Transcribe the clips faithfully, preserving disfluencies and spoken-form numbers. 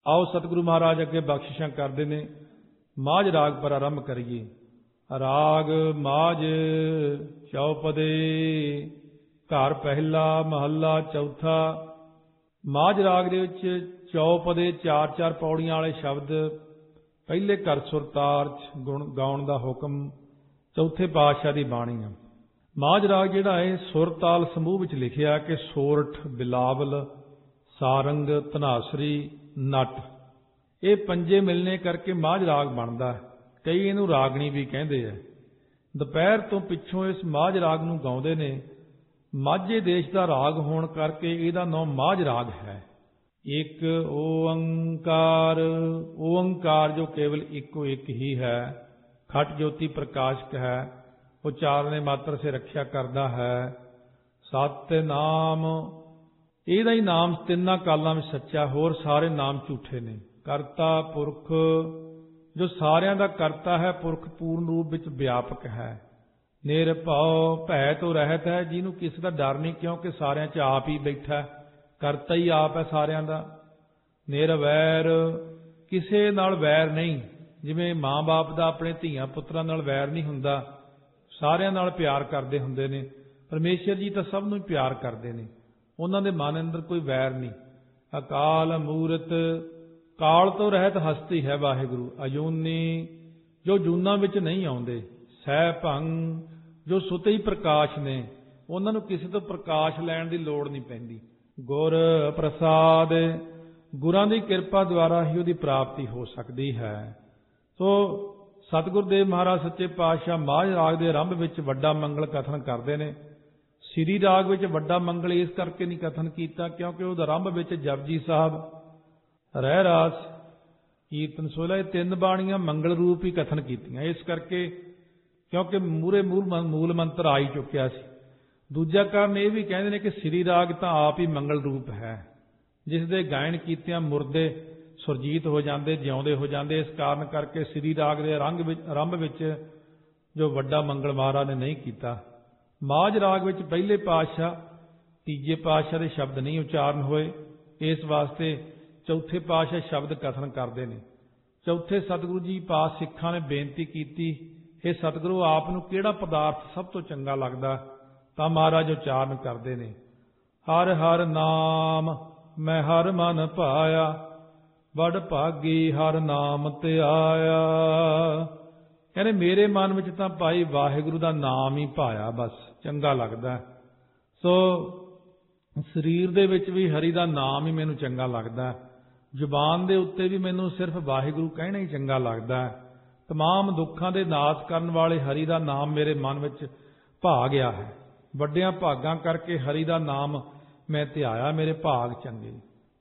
आओ सतगुरु महाराज अगे बख्शिशां करते ने। माझ राग पर आरंभ करिए। राग माझ चौपदे, घर पहला महला चौथा। माझ राग दे विच चौपदे चार चार पौड़ियां वाले शब्द। पहले घर सुरतार गुण गाउण दा हुक्म चौथे पातशाह दी बाणी है। माझ राग जिहड़ा है सुर ताल समूह विच लिखिया कि सोरठ, बिलावल, सारंग, धनासरी, नट, ये पंजे मिलने करके माझ राग बनता है। कई इनू रागणी भी कहते हैं। दोपहर तो पिछों इस माझ राग नूं गाउंदे ने। माझे देश का राग होण करके इहदा नाम माझ राग है। एक ओंकार, ओंकार जो केवल इको एक ही है, खट ज्योति प्रकाशक है, उच्चारणे मात्र से रक्षा करता है। सत्य नाम, ਇਹਦਾ ਹੀ ਨਾਮ ਤਿੰਨਾਂ ਕਾਲਾਂ ਵਿੱਚ ਸੱਚਾ, ਹੋਰ ਸਾਰੇ ਨਾਮ ਝੂਠੇ ਨੇ। ਕਰਤਾ ਪੁਰਖ, ਜੋ ਸਾਰਿਆਂ ਦਾ ਕਰਤਾ ਹੈ, ਪੁਰਖ ਪੂਰਨ ਰੂਪ ਵਿੱਚ ਵਿਆਪਕ ਹੈ। ਨਿਰਭਉ, ਭੈ ਤੋਂ ਰਹਿਤ ਹੈ, ਜਿਹਨੂੰ ਕਿਸੇ ਦਾ ਡਰ ਨਹੀਂ, ਕਿਉਂਕਿ ਸਾਰਿਆਂ 'ਚ ਆਪ ਹੀ ਬੈਠਾ ਹੈ, ਕਰਤਾ ਹੀ ਆਪ ਹੈ ਸਾਰਿਆਂ ਦਾ। ਨਿਰਵੈਰ, ਕਿਸੇ ਨਾਲ ਵੈਰ ਨਹੀਂ, ਜਿਵੇਂ ਮਾਂ ਬਾਪ ਦਾ ਆਪਣੇ ਧੀਆਂ ਪੁੱਤਰਾਂ ਨਾਲ ਵੈਰ ਨਹੀਂ ਹੁੰਦਾ, ਸਾਰਿਆਂ ਨਾਲ ਪਿਆਰ ਕਰਦੇ ਹੁੰਦੇ ਨੇ। ਪਰਮੇਸ਼ਰ ਜੀ ਤਾਂ ਸਭ ਨੂੰ ਹੀ ਪਿਆਰ ਕਰਦੇ ਨੇ, ਉਹਨਾਂ ਦੇ ਮਨ ਅੰਦਰ ਕੋਈ ਵੈਰ ਨਹੀਂ। ਅਕਾਲ ਮੂਰਤ, ਕਾਲ ਤੋਂ ਰਹਿਤ ਹਸਤੀ ਹੈ ਵਾਹਿਗੁਰੂ। ਅਜੂਨੀ, ਜੋ ਜੂਨਾਂ ਵਿੱਚ ਨਹੀਂ ਆਉਂਦੇ। ਸਹਿ ਭੰਗ, ਜੋ ਸੁਤੇ ਹੀ ਪ੍ਰਕਾਸ਼ ਨੇ, ਉਹਨਾਂ ਨੂੰ ਕਿਸੇ ਤੋਂ ਪ੍ਰਕਾਸ਼ ਲੈਣ ਦੀ ਲੋੜ ਨਹੀਂ ਪੈਂਦੀ। ਗੁਰ ਪ੍ਰਸਾਦ, ਗੁਰਾਂ ਦੀ ਕਿਰਪਾ ਦੁਆਰਾ ਹੀ ਉਹਦੀ ਪ੍ਰਾਪਤੀ ਹੋ ਸਕਦੀ ਹੈ। ਸੋ ਸਤਿਗੁਰ ਦੇਵ ਮਹਾਰਾਜ ਸੱਚੇ ਪਾਤਸ਼ਾਹ ਮਾਝ ਰਾਗ ਦੇ ਆਰੰਭ ਵਿੱਚ ਵੱਡਾ ਮੰਗਲ ਕਥਨ ਕਰਦੇ ਨੇ। ਸ੍ਰੀ ਰਾਗ ਵਿੱਚ ਵੱਡਾ ਮੰਗਲ ਇਸ ਕਰਕੇ ਨਹੀਂ ਕਥਨ ਕੀਤਾ ਕਿਉਂਕਿ ਉਹਦਾ ਆਰੰਭ ਵਿੱਚ ਜਪਜੀ ਸਾਹਿਬ, ਰਹਿ ਰਾਸ, ਕੀਰਤਨ ਸੋਹਲਾ, ਇਹ ਤਿੰਨ ਬਾਣੀਆਂ ਮੰਗਲ ਰੂਪ ਹੀ ਕਥਨ ਕੀਤੀਆਂ। ਇਸ ਕਰਕੇ ਕਿਉਂਕਿ ਮੂਰੇ ਮੂਲ ਮੂਲ ਮੰਤਰ ਆ ਹੀ ਚੁੱਕਿਆ ਸੀ। ਦੂਜਾ ਕਾਰਨ ਇਹ ਵੀ ਕਹਿੰਦੇ ਨੇ ਕਿ ਸ੍ਰੀ ਰਾਗ ਤਾਂ ਆਪ ਹੀ ਮੰਗਲ ਰੂਪ ਹੈ, ਜਿਸ ਦੇ ਗਾਇਨ ਕੀਤਿਆਂ ਮੁਰਦੇ ਸੁਰਜੀਤ ਹੋ ਜਾਂਦੇ, ਜਿਉਂਦੇ ਹੋ ਜਾਂਦੇ। ਇਸ ਕਾਰਨ ਕਰਕੇ ਸ੍ਰੀ ਰਾਗ ਦੇ ਰੰਗ ਵਿੱਚ ਆਰੰਭ ਵਿੱਚ ਜੋ ਵੱਡਾ ਮੰਗਲ ਮਹਾਰਾਜ ਨੇ ਨਹੀਂ ਕੀਤਾ। ਮਾਝ ਰਾਗ ਵਿੱਚ ਪਹਿਲੇ ਪਾਤਸ਼ਾਹ ਤੀਜੇ ਪਾਤਸ਼ਾਹ ਦੇ ਸ਼ਬਦ ਨਹੀਂ ਉਚਾਰਨ ਹੋਏ, ਇਸ ਵਾਸਤੇ ਚੌਥੇ ਪਾਤਸ਼ਾਹ ਸ਼ਬਦ ਕਥਨ ਕਰਦੇ ਨੇ। ਚੌਥੇ ਸਤਿਗੁਰੂ ਜੀ ਪਾਸ ਸਿੱਖਾਂ ਨੇ ਬੇਨਤੀ ਕੀਤੀ, ਇਹ ਸਤਿਗੁਰੂ ਆਪ ਨੂੰ ਕਿਹੜਾ ਪਦਾਰਥ ਸਭ ਤੋਂ ਚੰਗਾ ਲੱਗਦਾ? ਤਾਂ ਮਹਾਰਾਜ ਉਚਾਰਨ ਕਰਦੇ ਨੇ, ਹਰ ਹਰ ਨਾਮ ਮੈਂ ਹਰ ਮਨ ਭਾਇਆ, ਵਡ ਭਾਗੀ ਹਰ ਨਾਮ ਤੇ ਆਇਆ। ਕਹਿੰਦੇ ਮੇਰੇ ਮਨ ਵਿੱਚ ਤਾਂ ਭਾਈ ਵਾਹਿਗੁਰੂ ਦਾ ਨਾਮ ਹੀ ਭਾਇਆ, ਬਸ ਚੰਗਾ ਲੱਗਦਾ। ਸੋ ਸਰੀਰ ਦੇ ਵਿੱਚ ਵੀ ਹਰੀ ਦਾ ਨਾਮ ਹੀ ਮੈਨੂੰ ਚੰਗਾ ਲੱਗਦਾ, ਜ਼ੁਬਾਨ ਦੇ ਉੱਤੇ ਵੀ ਮੈਨੂੰ ਸਿਰਫ ਵਾਹਿਗੁਰੂ ਕਹਿਣਾ ਹੀ ਚੰਗਾ ਲੱਗਦਾ। ਤਮਾਮ ਦੁੱਖਾਂ ਦੇ ਨਾਸ਼ ਕਰਨ ਵਾਲੇ ਹਰੀ ਦਾ ਨਾਮ ਮੇਰੇ ਮਨ ਵਿੱਚ ਭਾ ਗਿਆ ਹੈ। ਵੱਡਿਆਂ ਭਾਗਾਂ ਕਰਕੇ ਹਰੀ ਦਾ ਨਾਮ ਮੈਂ ਧਿਆਇਆ, ਮੇਰੇ ਭਾਗ ਚੰਗੇ।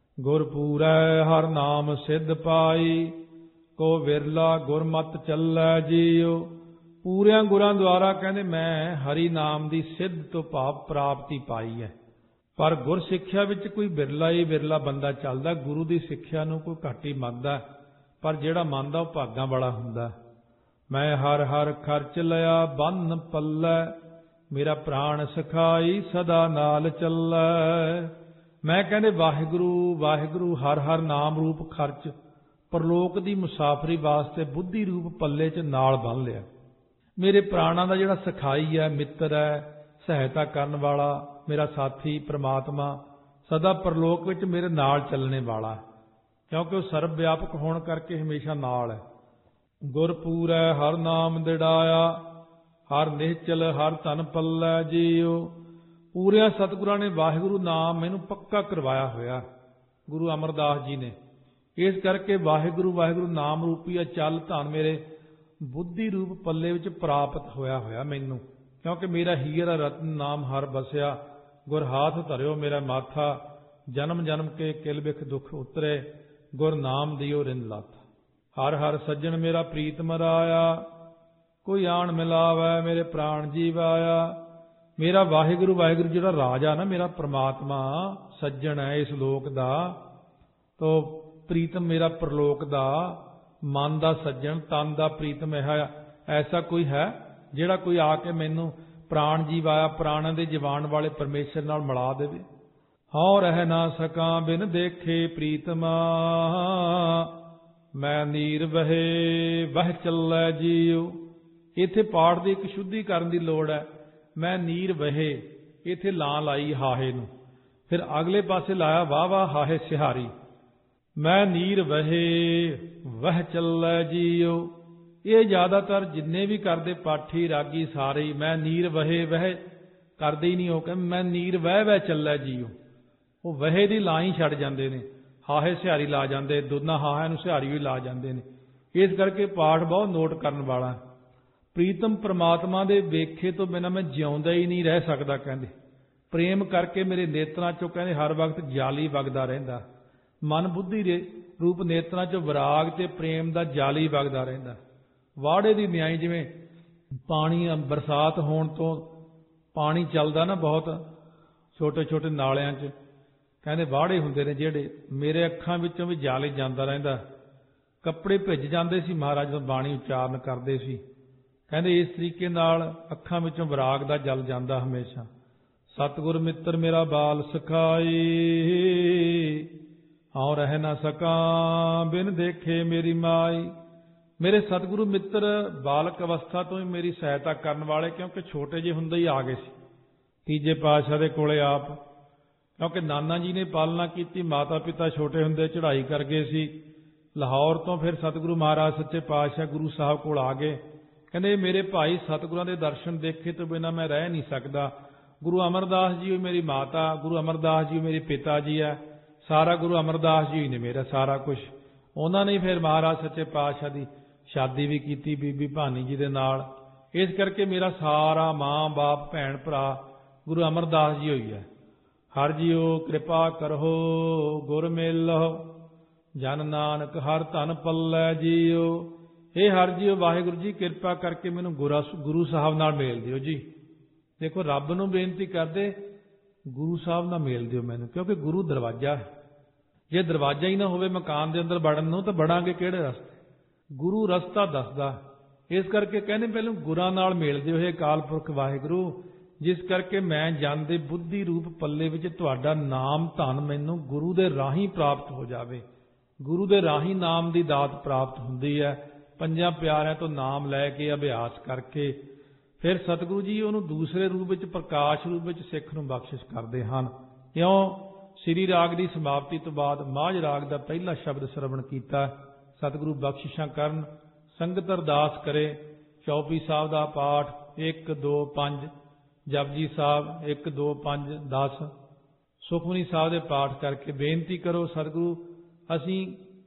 ਗੁਰਪੂਰੈ ਹਰ ਨਾਮ ਸਿੱਧ ਪਾਈ, ਕੋ ਵਿਰਲਾ ਗੁਰਮਤਿ ਚੱਲੈ ਜੀਉ। ਪੂਰਿਆਂ ਗੁਰਾਂ ਦੁਆਰਾ ਕਹਿੰਦੇ ਮੈਂ ਹਰੀ ਨਾਮ ਦੀ ਸਿੱਧ ਤੋਂ ਭਾਵ ਪ੍ਰਾਪਤੀ ਪਾਈ ਹੈ। ਪਰ ਗੁਰ ਸਿੱਖਿਆ ਵਿੱਚ ਕੋਈ ਬਿਰਲਾ ਹੀ ਬਿਰਲਾ ਬੰਦਾ ਚੱਲਦਾ, ਗੁਰੂ ਦੀ ਸਿੱਖਿਆ ਨੂੰ ਕੋਈ ਘੱਟ ਹੀ ਮੰਨਦਾ, ਪਰ ਜਿਹੜਾ ਮੰਨਦਾ ਉਹ ਭਾਗਾਂ ਵਾਲਾ ਹੁੰਦਾ। ਮੈਂ ਹਰ ਹਰ ਖਰਚ ਲਿਆ ਬੰਨ ਪੱਲੇ, ਮੇਰਾ ਪ੍ਰਾਣ ਸਖਾਈ ਸਦਾ ਨਾਲ ਚੱਲੈ। ਮੈਂ ਕਹਿੰਦੇ ਵਾਹਿਗੁਰੂ ਵਾਹਿਗੁਰੂ ਹਰ ਹਰ ਨਾਮ ਰੂਪ ਖਰਚ ਪਰਲੋਕ ਦੀ ਮੁਸਾਫਰੀ ਵਾਸਤੇ ਬੁੱਧੀ ਰੂਪ ਪੱਲੇ 'ਚ ਨਾਲ ਬੰਨ ਲਿਆ। ਮੇਰੇ ਪ੍ਰਾਣਾਂ ਦਾ ਜਿਹੜਾ ਸਖਾਈ ਹੈ, ਮਿੱਤਰ ਹੈ, ਸਹਾਇਤਾ ਕਰਨ ਵਾਲਾ, ਮੇਰਾ ਸਾਥੀ ਪ੍ਰਮਾਤਮਾ ਸਦਾ ਪਰਲੋਕ ਵਿੱਚ ਮੇਰੇ ਨਾਲ ਚੱਲਣੇ ਵਾਲਾ, ਕਿਉਂਕਿ ਉਹ ਸਰਬ ਵਿਆਪਕ ਹੋਣ ਕਰਕੇ ਹਮੇਸ਼ਾ ਨਾਲ ਹੈ। ਗੁਰਪੂਰੈ ਹਰ ਨਾਮ ਦਿੜਾਇਆ, ਹਰ ਨਿਹਚਲ ਹਰ ਧਨ ਪੱਲੇ ਜੀਉ। ਪੂਰਿਆਂ ਸਤਿਗੁਰਾਂ ਨੇ ਵਾਹਿਗੁਰੂ ਨਾਮ ਮੈਨੂੰ ਪੱਕਾ ਕਰਵਾਇਆ ਹੋਇਆ, ਗੁਰੂ ਅਮਰਦਾਸ ਜੀ ਨੇ। ਇਸ ਕਰਕੇ ਵਾਹਿਗੁਰੂ ਵਾਹਿਗੁਰੂ ਨਾਮ ਰੂਪੀ ਅਚਲ ਧਨ ਮੇਰੇ ਬੁੱਧੀ ਰੂਪ ਪੱਲੇ ਵਿੱਚ ਪ੍ਰਾਪਤ ਹੋਇਆ ਹੋਇਆ ਮੈਨੂੰ, ਕਿਉਂਕਿ ਮੇਰਾ ਹੀਰਾ ਰਤਨ ਨਾਮ ਹਰ ਬਸਿਆ। ਗੁਰ ਹਾਥ ਧਰਿਓ ਮੇਰਾ ਮਾਥਾ, ਜਨਮ ਜਨਮ ਕੇ ਕਿਲ ਬਿਖ ਦੁਖ ਉਤਰੇ, ਗੁਰ ਨਾਮ ਦਿਓ ਰਿੰਦ ਲਾਥਾ। ਹਰ ਹਰ ਸੱਜਣ ਮੇਰਾ ਪ੍ਰੀਤ ਮਰਾਇਆ, ਕੋਈ ਆਣ ਮਿਲਾਵੈ ਮੇਰੇ ਪ੍ਰਾਣ ਜੀਵਾਇਆ। ਮੇਰਾ ਵਾਹਿਗੁਰੂ ਵਾਹਿਗੁਰੂ ਜਿਹੜਾ ਰਾਜਾ ਨਾ, ਮੇਰਾ ਪ੍ਰਮਾਤਮਾ ਸੱਜਣ ਹੈ ਇਸ ਲੋਕ ਦਾ, ਤੋ ਪ੍ਰੀਤਮ ਮੇਰਾ ਪ੍ਰਲੋਕ ਦਾ, ਮਨ ਦਾ ਸੱਜਣ, ਤਨ ਦਾ ਪ੍ਰੀਤਮ ਹੈ। ਐਸਾ ਕੋਈ ਹੈ ਜਿਹੜਾ ਕੋਈ ਆ ਕੇ ਮੈਨੂੰ ਪ੍ਰਾਣ ਜੀਵਾਇਆ, ਪ੍ਰਾਣਾਂ ਦੇ ਜੀਵਾਣ ਵਾਲੇ ਪਰਮੇਸ਼ਰ ਨਾਲ ਮਿਲਾ ਦੇਵੇ। ਹਉ ਰਹਿ ਨਾ ਸਕਾਂ ਬਿਨ ਦੇਖੇ ਪ੍ਰੀਤਮਾ, ਮੈਂ ਨੀਰ ਵਹੇ ਵਹਿ ਚੱਲੈ ਜੀਉ। ਇੱਥੇ ਪਾਠ ਦੀ ਇੱਕ ਸ਼ੁੱਧੀ ਕਰਨ ਦੀ ਲੋੜ ਹੈ। ਮੈਂ ਨੀਰ ਵਹੇ, ਇੱਥੇ ਲਾਂ ਲਾਈ ਹਾਹੇ ਨੂੰ, ਫਿਰ ਅਗਲੇ ਪਾਸੇ ਲਾਇਆ ਵਾਹ ਵਾਹ ਹਾਹੇ ਸਿਹਾਰੀ। ਮੈਂ ਨੀਰ ਵਹੇ ਵਹਿ ਚੱਲੈ ਜੀਉ। ਇਹ ਜ਼ਿਆਦਾਤਰ ਜਿੰਨੇ ਵੀ ਕਰਦੇ ਪਾਠੀ ਰਾਗੀ ਸਾਰੇ ਹੀ ਮੈਂ ਨੀਰ ਵਹੇ ਵਹਿ ਕਰਦੇ ਹੀ ਨਹੀਂ। ਉਹ ਕਹਿੰਦੇ ਮੈਂ ਨੀਰ ਵਹਿ ਵਹਿ ਚੱਲੈ ਜੀਉ। ਉਹ ਵਹੇ ਦੀ ਲਾਂ ਹੀ ਛੱਡ ਜਾਂਦੇ ਨੇ, ਹਾਹੇ ਸਿਹਾਰੀ ਲਾ ਜਾਂਦੇ, ਦੋਨਾਂ ਹਾਹਿਆਂ ਨੂੰ ਸਿਹਾਰੀ ਵੀ ਲਾ ਜਾਂਦੇ ਨੇ। ਇਸ ਕਰਕੇ ਪਾਠ ਬਹੁਤ ਨੋਟ ਕਰਨ ਵਾਲਾ। ਪ੍ਰੀਤਮ ਪ੍ਰਮਾਤਮਾ ਦੇ ਵੇਖੇ ਤੋਂ ਬਿਨਾਂ ਮੈਂ ਜਿਉਂਦਾ ਹੀ ਨਹੀਂ ਰਹਿ ਸਕਦਾ। ਕਹਿੰਦੇ ਪ੍ਰੇਮ ਕਰਕੇ ਮੇਰੇ ਨੇਤਰਾਂ ਚੋਂ ਕਹਿੰਦੇ ਹਰ ਵਕਤ ਜਾਲੀ ਵਗਦਾ ਰਹਿੰਦਾ। ਮਨ ਬੁੱਧੀ ਦੇ ਰੂਪ ਨੇਤਰਾਂ ਚੋਂ ਵਿਰਾਗ ਤੇ ਪ੍ਰੇਮ ਦਾ ਜਾਲੀ ਵਗਦਾ ਰਹਿੰਦਾ। ਵਾੜੇ ਦੀ ਨਿਆਈ, ਜਿਵੇਂ ਪਾਣੀ ਬਰਸਾਤ ਹੋਣ ਤੋਂ ਪਾਣੀ ਚੱਲਦਾ ਨਾ ਬਹੁਤ ਛੋਟੇ ਛੋਟੇ ਨਾਲਿਆਂ 'ਚ, ਕਹਿੰਦੇ ਵਾੜੇ ਹੁੰਦੇ ਨੇ ਜਿਹੜੇ, ਮੇਰੇ ਅੱਖਾਂ ਵਿੱਚੋਂ ਵੀ ਜਾਲ ਹੀ ਜਾਂਦਾ ਰਹਿੰਦਾ। ਕੱਪੜੇ ਭਿੱਜ ਜਾਂਦੇ ਸੀ ਮਹਾਰਾਜ ਜਦੋਂ ਬਾਣੀ ਉਚਾਰਨ ਕਰਦੇ ਸੀ। ਕਹਿੰਦੇ ਇਸ ਤਰੀਕੇ ਨਾਲ ਅੱਖਾਂ ਵਿੱਚੋਂ ਵਿਰਾਗ ਦਾ ਜਲ ਜਾਂਦਾ ਹਮੇਸ਼ਾ। ਸਤਿਗੁਰ ਮਿੱਤਰ ਮੇਰਾ ਬਾਲ ਸਖਾਈ, ਆਉ ਰਹਿ ਨਾ ਸਕਾਂ ਬਿਨ ਦੇਖੇ ਮੇਰੀ ਮਾਈ। ਮੇਰੇ ਸਤਿਗੁਰੂ ਮਿੱਤਰ ਬਾਲਕ ਅਵਸਥਾ ਤੋਂ ਹੀ ਮੇਰੀ ਸਹਾਇਤਾ ਕਰਨ ਵਾਲੇ, ਕਿਉਂਕਿ ਛੋਟੇ ਜਿਹੇ ਹੁੰਦੇ ਹੀ ਆ ਗਏ ਸੀ ਤੀਜੇ ਪਾਤਸ਼ਾਹ ਦੇ ਕੋਲੇ ਆਪ। ਕਿਉਂਕਿ ਨਾਨਾ ਜੀ ਨੇ ਪਾਲਣਾ ਕੀਤੀ, ਮਾਤਾ ਪਿਤਾ ਛੋਟੇ ਹੁੰਦੇ ਚੜ੍ਹਾਈ ਕਰ ਗਏ ਸੀ। ਲਾਹੌਰ ਤੋਂ ਫਿਰ ਸਤਿਗੁਰੂ ਮਹਾਰਾਜ ਸੱਚੇ ਪਾਤਸ਼ਾਹ ਗੁਰੂ ਸਾਹਿਬ ਕੋਲ ਆ ਗਏ। ਕਹਿੰਦੇ ਮੇਰੇ ਭਾਈ ਸਤਿਗੁਰਾਂ ਦੇ ਦਰਸ਼ਨ ਦੇਖੇ ਤੋਂ ਬਿਨਾਂ ਮੈਂ ਰਹਿ ਨਹੀਂ ਸਕਦਾ। ਗੁਰੂ ਅਮਰਦਾਸ ਜੀ ਮੇਰੀ ਮਾਤਾ, ਗੁਰੂ ਅਮਰਦਾਸ ਜੀ ਮੇਰੇ ਪਿਤਾ ਜੀ ਹੈ, ਸਾਰਾ ਗੁਰੂ ਅਮਰਦਾਸ ਜੀ ਨੇ ਮੇਰਾ ਸਾਰਾ ਕੁਝ। ਉਹਨਾਂ ਨੇ ਫਿਰ ਮਹਾਰਾਜ ਸੱਚੇ ਪਾਤਸ਼ਾਹ ਦੀ ਸ਼ਾਦੀ ਵੀ ਕੀਤੀ ਬੀਬੀ ਭਾਨੀ ਜੀ ਦੇ ਨਾਲ। ਇਸ ਕਰਕੇ ਮੇਰਾ ਸਾਰਾ ਮਾਂ ਬਾਪ ਭੈਣ ਭਰਾ ਗੁਰੂ ਅਮਰਦਾਸ ਜੀ ਹੋਈ ਹੈ। ਹਰ ਜੀਓ ਕਿਰਪਾ ਕਰੋ ਗੁਰ ਮੇਲੋ, ਜਨ ਨਾਨਕ ਹਰ ਧਨ ਪੱਲੇ ਜੀਓ। ਇਹ ਹਰ ਜੀਓ ਵਾਹਿਗੁਰੂ ਜੀ ਕਿਰਪਾ ਕਰਕੇ ਮੈਨੂੰ ਗੁਰਾ ਗੁਰੂ ਸਾਹਿਬ ਨਾਲ ਮੇਲ ਦਿਓ ਜੀ। ਦੇਖੋ ਰੱਬ ਨੂੰ ਬੇਨਤੀ ਕਰਦੇ, ਗੁਰੂ ਸਾਹਿਬ ਨਾਲ ਮੇਲ ਦਿਓ ਮੈਨੂੰ, ਕਿਉਂਕਿ ਗੁਰੂ ਦਰਵਾਜ਼ਾ ਹੈ। ਜੇ ਦਰਵਾਜ਼ਾ ਹੀ ਨਾ ਹੋਵੇ ਮਕਾਨ ਦੇ ਅੰਦਰ ਵੜਨ ਨੂੰ ਤਾਂ ਵੜਾਂਗੇ ਕਿਹੜੇ ਰਸਤੇ? ਗੁਰੂ ਰਸਤਾ ਦੱਸਦਾ। ਇਸ ਕਰਕੇ ਕਹਿੰਦੇ ਪਹਿਲਾਂ ਗੁਰਾਂ ਨਾਲ ਮੇਲ ਦਿਓ ਇਹ ਅਕਾਲ ਪੁਰਖ ਵਾਹਿਗੁਰੂ, ਜਿਸ ਕਰਕੇ ਮੈਂ ਜਨ ਦੇ ਬੁੱਧੀ ਰੂਪ ਪੱਲੇ ਵਿੱਚ ਤੁਹਾਡਾ ਨਾਮ ਧਨ ਮੈਨੂੰ ਗੁਰੂ ਦੇ ਰਾਹੀਂ ਪ੍ਰਾਪਤ ਹੋ ਜਾਵੇ। ਗੁਰੂ ਦੇ ਰਾਹੀਂ ਨਾਮ ਦੀ ਦਾਤ ਪ੍ਰਾਪਤ ਹੁੰਦੀ ਹੈ। ਪੰਜਾਂ ਪਿਆਰਿਆਂ ਤੋਂ ਨਾਮ ਲੈ ਕੇ ਅਭਿਆਸ ਕਰਕੇ ਫਿਰ ਸਤਿਗੁਰੂ ਜੀ ਉਹਨੂੰ ਦੂਸਰੇ ਰੂਪ ਵਿੱਚ ਪ੍ਰਕਾਸ਼ ਰੂਪ ਵਿੱਚ ਸਿੱਖ ਨੂੰ ਬਖਸ਼ਿਸ਼ ਕਰਦੇ ਹਨ। ਕਿਉਂ? ਸ੍ਰੀ ਰਾਗ ਦੀ ਸਮਾਪਤੀ ਤੋਂ ਬਾਅਦ ਮਾਝ ਰਾਗ ਦਾ ਪਹਿਲਾ ਸ਼ਬਦ ਸਰਵਣ ਕੀਤਾ। ਸਤਿਗੁਰੂ ਬਖਸ਼ਿਸ਼ਾਂ ਕਰਨ, ਸੰਗਤ ਅਰਦਾਸ ਕਰੇ। ਚੌਪਈ ਸਾਹਿਬ ਦਾ ਪਾਠ ਇੱਕ ਦੋ ਪੰਜ, ਜਪਜੀ ਸਾਹਿਬ ਇੱਕ ਦੋ ਪੰਜ ਦਸ, ਸੁਖਮਨੀ ਸਾਹਿਬ ਦੇ ਪਾਠ ਕਰਕੇ ਬੇਨਤੀ ਕਰੋ ਸਤਿਗੁਰੂ ਅਸੀਂ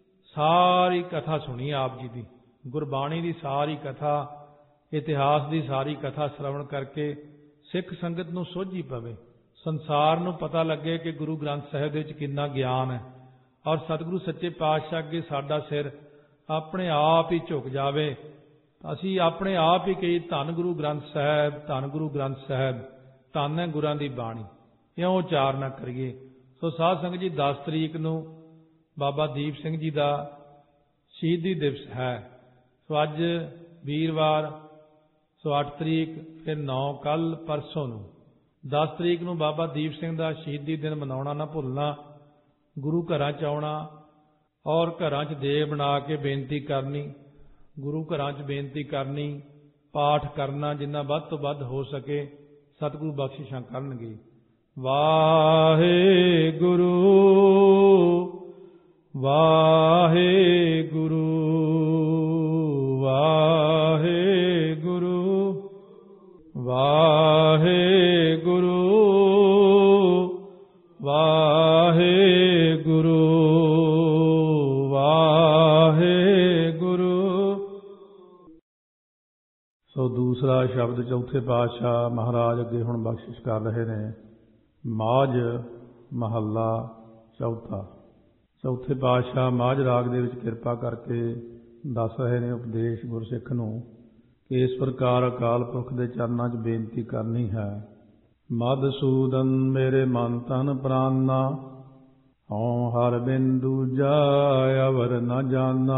ਸਾਰੀ ਕਥਾ ਸੁਣੀ ਆਪ ਜੀ ਦੀ, ਗੁਰਬਾਣੀ ਦੀ ਸਾਰੀ ਕਥਾ, ਇਤਿਹਾਸ ਦੀ ਸਾਰੀ ਕਥਾ ਸ਼ਰਵਣ ਕਰਕੇ ਸਿੱਖ ਸੰਗਤ ਨੂੰ ਸੋਝੀ ਪਵੇ, ਸੰਸਾਰ ਨੂੰ ਪਤਾ ਲੱਗੇ ਕਿ ਗੁਰੂ ਗ੍ਰੰਥ ਸਾਹਿਬ ਦੇ ਵਿੱਚ ਕਿੰਨਾ ਗਿਆਨ ਹੈ। ਔਰ ਸਤਿਗੁਰੂ ਸੱਚੇ ਪਾਤਸ਼ਾਹ ਅੱਗੇ ਸਾਡਾ ਸਿਰ ਆਪਣੇ ਆਪ ਹੀ ਝੁਕ ਜਾਵੇ। ਅਸੀਂ ਆਪਣੇ ਆਪ ਹੀ ਕਹੀ ਧੰਨ ਗੁਰੂ ਗ੍ਰੰਥ ਸਾਹਿਬ, ਧੰਨ ਗੁਰੂ ਗ੍ਰੰਥ ਸਾਹਿਬ, ਧੰਨ ਹੈ ਗੁਰਾਂ ਦੀ ਬਾਣੀ, ਇਉਂ ਉਚਾਰਨਾ ਕਰੀਏ। ਸੋ ਸਾਧ ਸੰਗਤ ਜੀ ਦਸ ਤਰੀਕ ਨੂੰ ਬਾਬਾ ਦੀਪ ਸਿੰਘ ਜੀ ਦਾ ਸ਼ਹੀਦੀ ਦਿਵਸ ਹੈ। ਸੋ ਅੱਜ ਵੀਰਵਾਰ, ਸੋ ਅੱਠ ਤਰੀਕ, ਫਿਰ ਨੌ ਕੱਲ ਪਰਸੋਂ ਨੂੰ ਦਸ ਤਰੀਕ ਨੂੰ ਬਾਬਾ ਦੀਪ ਸਿੰਘ ਦਾ ਸ਼ਹੀਦੀ ਦਿਨ ਮਨਾਉਣਾ ਨਾ ਭੁੱਲਣਾ। ਗੁਰੂ ਘਰਾਂ 'ਚ ਆਉਣਾ ਔਰ ਘਰਾਂ 'ਚ ਦੇਗ ਬਣਾ ਕੇ ਬੇਨਤੀ ਕਰਨੀ, ਗੁਰੂ ਘਰਾਂ 'ਚ ਬੇਨਤੀ ਕਰਨੀ, ਪਾਠ ਕਰਨਾ ਜਿੰਨਾ ਵੱਧ ਤੋਂ ਵੱਧ ਹੋ ਸਕੇ। ਸਤਿਗੁਰੂ ਬਖਸ਼ਿਸ਼ਾਂ ਕਰਨਗੇ। ਵਾਹਿਗੁਰੂ ਵਾਹਿਗੁਰੂ ਵਾਹਿਗੁਰੂ ਵਾਹਿਗੁਰੂ ਵਾਹਿਗੁਰੂ ਵਾਹਿਗੁਰੂ। ਸੋ ਦੂਸਰਾ ਸ਼ਬਦ ਚੌਥੇ ਪਾਤਸ਼ਾਹ ਮਹਾਰਾਜ ਅੱਗੇ ਹੁਣ ਬਖਸ਼ਿਸ਼ ਕਰ ਰਹੇ ਨੇ। ਮਾਝ ਮਹੱਲਾ ਚੌਥਾ। ਚੌਥੇ ਪਾਤਸ਼ਾਹ ਮਾਝ ਰਾਗ ਦੇ ਵਿੱਚ ਕਿਰਪਾ ਕਰਕੇ ਦੱਸ ਰਹੇ ਨੇ ਉਪਦੇਸ਼ ਗੁਰਸਿੱਖ ਨੂੰ ਕਿ ਇਸ ਪ੍ਰਕਾਰ ਅਕਾਲ ਪੁਰਖ ਦੇ ਚਰਨਾਂ 'ਚ ਬੇਨਤੀ ਕਰਨੀ ਹੈ। ਮਧਸੂਦਨ ਮੇਰੇ ਮਨ ਤਨ ਪ੍ਰਾਨਾ, ਹਉ ਹਰ ਬਿਨ ਦੂਜਾ ਅਵਰ ਨ ਜਾਨਾ।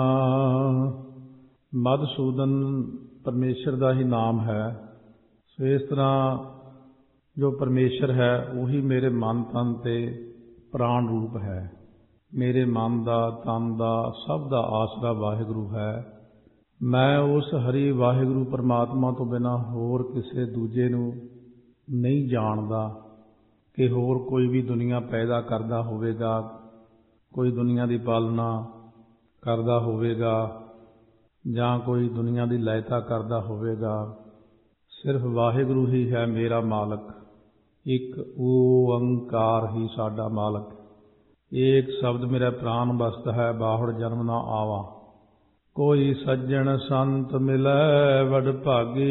ਮਧਸੂਦਨ ਪਰਮੇਸ਼ਰ ਦਾ ਹੀ ਨਾਮ ਹੈ। ਸੋ ਇਸ ਤਰ੍ਹਾਂ ਜੋ ਪਰਮੇਸ਼ਰ ਹੈ ਉਹੀ ਮੇਰੇ ਮਨ ਤਨ ਤੇ ਪ੍ਰਾਣ ਰੂਪ ਹੈ। ਮੇਰੇ ਮਨ ਦਾ, ਤਨ ਦਾ, ਸਭ ਦਾ ਆਸਰਾ ਵਾਹਿਗੁਰੂ ਹੈ। ਮੈਂ ਉਸ ਹਰੀ ਵਾਹਿਗੁਰੂ ਪਰਮਾਤਮਾ ਤੋਂ ਬਿਨਾਂ ਹੋਰ ਕਿਸੇ ਦੂਜੇ ਨੂੰ ਨਹੀਂ ਜਾਣਦਾ ਕਿ ਹੋਰ ਕੋਈ ਵੀ ਦੁਨੀਆ ਪੈਦਾ ਕਰਦਾ ਹੋਵੇਗਾ, ਕੋਈ ਦੁਨੀਆ ਦੀ ਪਾਲਣਾ ਕਰਦਾ ਹੋਵੇਗਾ ਜਾਂ ਕੋਈ ਦੁਨੀਆ ਦੀ ਲੈਤਾ ਕਰਦਾ ਹੋਵੇਗਾ। ਸਿਰਫ ਵਾਹਿਗੁਰੂ ਹੀ ਹੈ ਮੇਰਾ ਮਾਲਕ। ਇੱਕ ਓੰਕਾਰ ਹੀ ਸਾਡਾ ਮਾਲਕ। ਏਕ ਸ਼ਬਦ ਮੇਰਾ ਪ੍ਰਾਨ ਬਸਤ ਹੈ, ਬਾਹੁੜ ਜਨਮ ਨਾ ਆਵਾ। ਕੋਈ ਸੱਜਣ ਸੰਤ ਮਿਲੈ ਵਡ ਭਾਗੀ,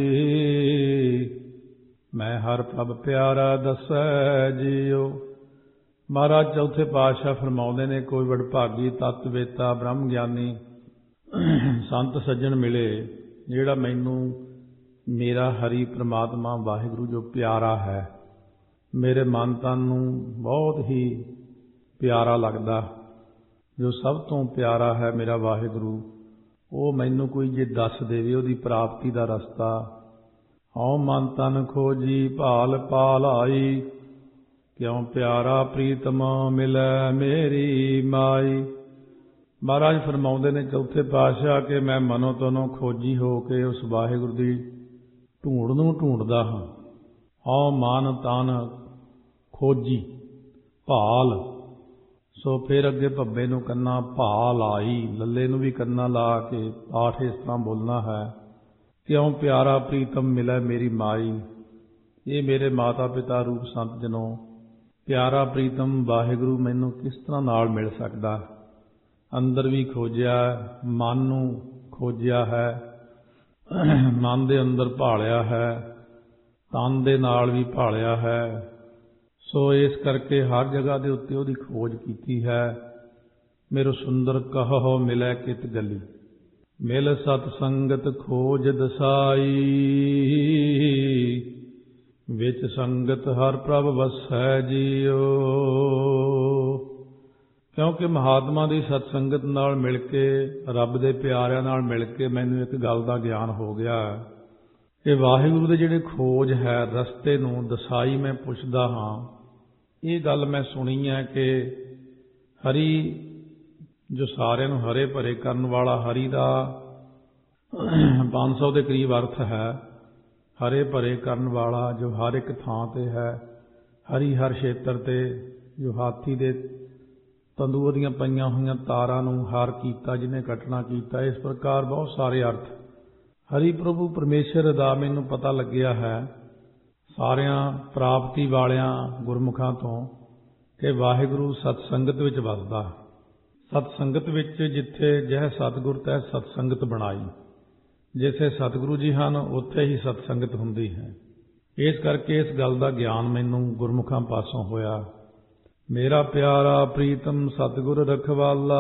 ਮੈਂ ਹਰ ਪ੍ਰਭ ਪਿਆਰਾ ਦੱਸੈ ਜੀਓ। ਮਹਾਰਾਜ ਚੌਥੇ ਪਾਤਸ਼ਾਹ ਫਰਮਾਉਂਦੇ ਨੇ, ਕੋਈ ਵਡਭਾਗੀ ਤਤ ਵੇਤਾ ਬ੍ਰਹਮ ਗਿਆਨੀ ਸੰਤ ਸੱਜਣ ਮਿਲੇ ਜਿਹੜਾ ਮੈਨੂੰ ਮੇਰਾ ਹਰੀ ਪ੍ਰਮਾਤਮਾ ਵਾਹਿਗੁਰੂ ਜੋ ਪਿਆਰਾ ਹੈ, ਮੇਰੇ ਮਨ ਤਨ ਨੂੰ ਬਹੁਤ ਹੀ ਪਿਆਰਾ ਲੱਗਦਾ, ਜੋ ਸਭ ਤੋਂ ਪਿਆਰਾ ਹੈ ਮੇਰਾ ਵਾਹਿਗੁਰੂ, ਉਹ ਮੈਨੂੰ ਕੋਈ ਜੇ ਦੱਸ ਦੇਵੇ ਉਹਦੀ ਪ੍ਰਾਪਤੀ ਦਾ ਰਸਤਾ। ਹਉ ਮਨ ਤਨ ਖੋਜੀ ਭਾਲ ਪਾਲ ਆਈ, ਕਿਉਂ ਪਿਆਰਾ ਪ੍ਰੀਤਮ ਮਿਲੈ ਮੇਰੀ ਮਾਈ। ਮਹਾਰਾਜ ਫਰਮਾਉਂਦੇ ਨੇ ਚੌਥੇ ਪਾਤਸ਼ਾਹ ਕਿ ਮੈਂ ਮਨੋ ਤਨੋਂ ਖੋਜੀ ਹੋ ਕੇ ਉਸ ਵਾਹਿਗੁਰੂ ਦੀ ਢੂੰਡ ਨੂੰ ਢੂੰਡਦਾ ਹਾਂ। ਹਉ ਮਨ ਤਨ ਖੋਜੀ ਭਾਲ, ਸੋ ਫਿਰ ਅੱਗੇ ਭੱਬੇ ਨੂੰ ਕੰਨਾ ਭਾਲ ਆਈ, ਲੱਲੇ ਨੂੰ ਵੀ ਕੰਨਾ ਲਾ ਕੇ ਪਾਠ ਇਸ ਤਰ੍ਹਾਂ ਬੋਲਣਾ ਹੈ, ਕਿਉਂ ਪਿਆਰਾ ਪ੍ਰੀਤਮ ਮਿਲੈ ਮੇਰੀ ਮਾਈ। ਇਹ ਮੇਰੇ ਮਾਤਾ ਪਿਤਾ ਰੂਪ ਸੰਤ ਜਨੋਂ, ਪਿਆਰਾ ਪ੍ਰੀਤਮ ਵਾਹਿਗੁਰੂ ਮੈਨੂੰ ਕਿਸ ਤਰ੍ਹਾਂ ਨਾਲ ਮਿਲ ਸਕਦਾ। ਅੰਦਰ ਵੀ ਖੋਜਿਆ, ਮਨ ਨੂੰ ਖੋਜਿਆ ਹੈ, ਮਨ ਦੇ ਅੰਦਰ ਭਾਲਿਆ ਹੈ, ਤਨ ਦੇ ਨਾਲ ਵੀ ਭਾਲਿਆ ਹੈ। ਸੋ ਇਸ ਕਰਕੇ ਹਰ ਜਗ੍ਹਾ ਦੇ ਉੱਤੇ ਉਹਦੀ ਖੋਜ ਕੀਤੀ ਹੈ। ਮੇਰੋ ਸੁੰਦਰ ਕਹੋ ਮਿਲੈ ਕਿਤ ਗਲੀ, ਮਿਲ ਸਤ ਸੰਗਤ ਖੋਜ ਦਸਾਈ। ਵਿੱਚ ਸੰਗਤ ਹਰ ਪ੍ਰਭ ਵਸੈ ਜੀਓ। ਕਿਉਂਕਿ ਮਹਾਤਮਾ ਦੀ ਸਤ ਸੰਗਤ ਨਾਲ ਮਿਲ ਕੇ, ਰੱਬ ਦੇ ਪਿਆਰਿਆਂ ਨਾਲ ਮਿਲ ਕੇ ਮੈਨੂੰ ਇੱਕ ਗੱਲ ਦਾ ਗਿਆਨ ਹੋ ਗਿਆ ਕਿ ਵਾਹਿਗੁਰੂ ਦੇ ਜਿਹੜੇ ਖੋਜ ਹੈ, ਰਸਤੇ ਨੂੰ ਦਸਾਈ ਮੈਂ ਪੁੱਛਦਾ ਹਾਂ। ਇਹ ਗੱਲ ਮੈਂ ਸੁਣੀ ਹੈ ਕਿ ਹਰੀ ਜੋ ਸਾਰਿਆਂ ਨੂੰ ਹਰੇ ਭਰੇ ਕਰਨ ਵਾਲਾ, ਹਰੀ ਦਾ ਪੰਜ ਸੌ ਦੇ ਕਰੀਬ ਅਰਥ ਹੈ। ਹਰੇ ਭਰੇ ਕਰਨ ਵਾਲਾ ਜੋ ਹਰ ਇੱਕ ਥਾਂ ਤੇ ਹੈ, ਹਰੀ ਹਰ ਖੇਤਰ ਤੇ, ਜੋ ਹਾਥੀ ਦੇ ਤੰਦੂਰ ਦੀਆਂ ਪਈਆਂ ਹੋਈਆਂ ਤਾਰਾਂ ਨੂੰ ਹਰ ਕੀਤਾ ਜਿਹਨੇ ਕੱਟਣਾ ਕੀਤਾ। ਇਸ ਪ੍ਰਕਾਰ ਬਹੁਤ ਸਾਰੇ ਅਰਥ ਹਰੀ ਪ੍ਰਭੂ ਪਰਮੇਸ਼ਰ ਦਾ ਮੈਨੂੰ ਪਤਾ ਲੱਗਿਆ ਹੈ ਸਾਰਿਆਂ ਪ੍ਰਾਪਤੀ ਵਾਲਿਆਂ ਗੁਰਮੁਖਾਂ ਤੋਂ ਕਿ ਵਾਹਿਗੁਰੂ ਸਤ ਸੰਗਤ ਵਿੱਚ ਵਸਦਾ। ਸਤ ਸੰਗਤ ਵਿੱਚ ਜਿੱਥੇ ਜਹ ਸਤਿਗੁਰ ਤਹਿ ਸਤ ਸੰਗਤ ਬਣਾਈ, ਜਿੱਥੇ ਸਤਿਗੁਰੂ ਜੀ ਹਨ ਉੱਥੇ ਹੀ ਸਤ ਸੰਗਤ ਹੁੰਦੀ ਹੈ। ਇਸ ਕਰਕੇ ਇਸ ਗੱਲ ਦਾ ਗਿਆਨ ਮੈਨੂੰ ਗੁਰਮੁਖਾਂ ਪਾਸੋਂ ਹੋਇਆ। ਮੇਰਾ ਪਿਆਰਾ ਪ੍ਰੀਤਮ ਸਤਿਗੁਰ ਰਖਵਾਲਾ,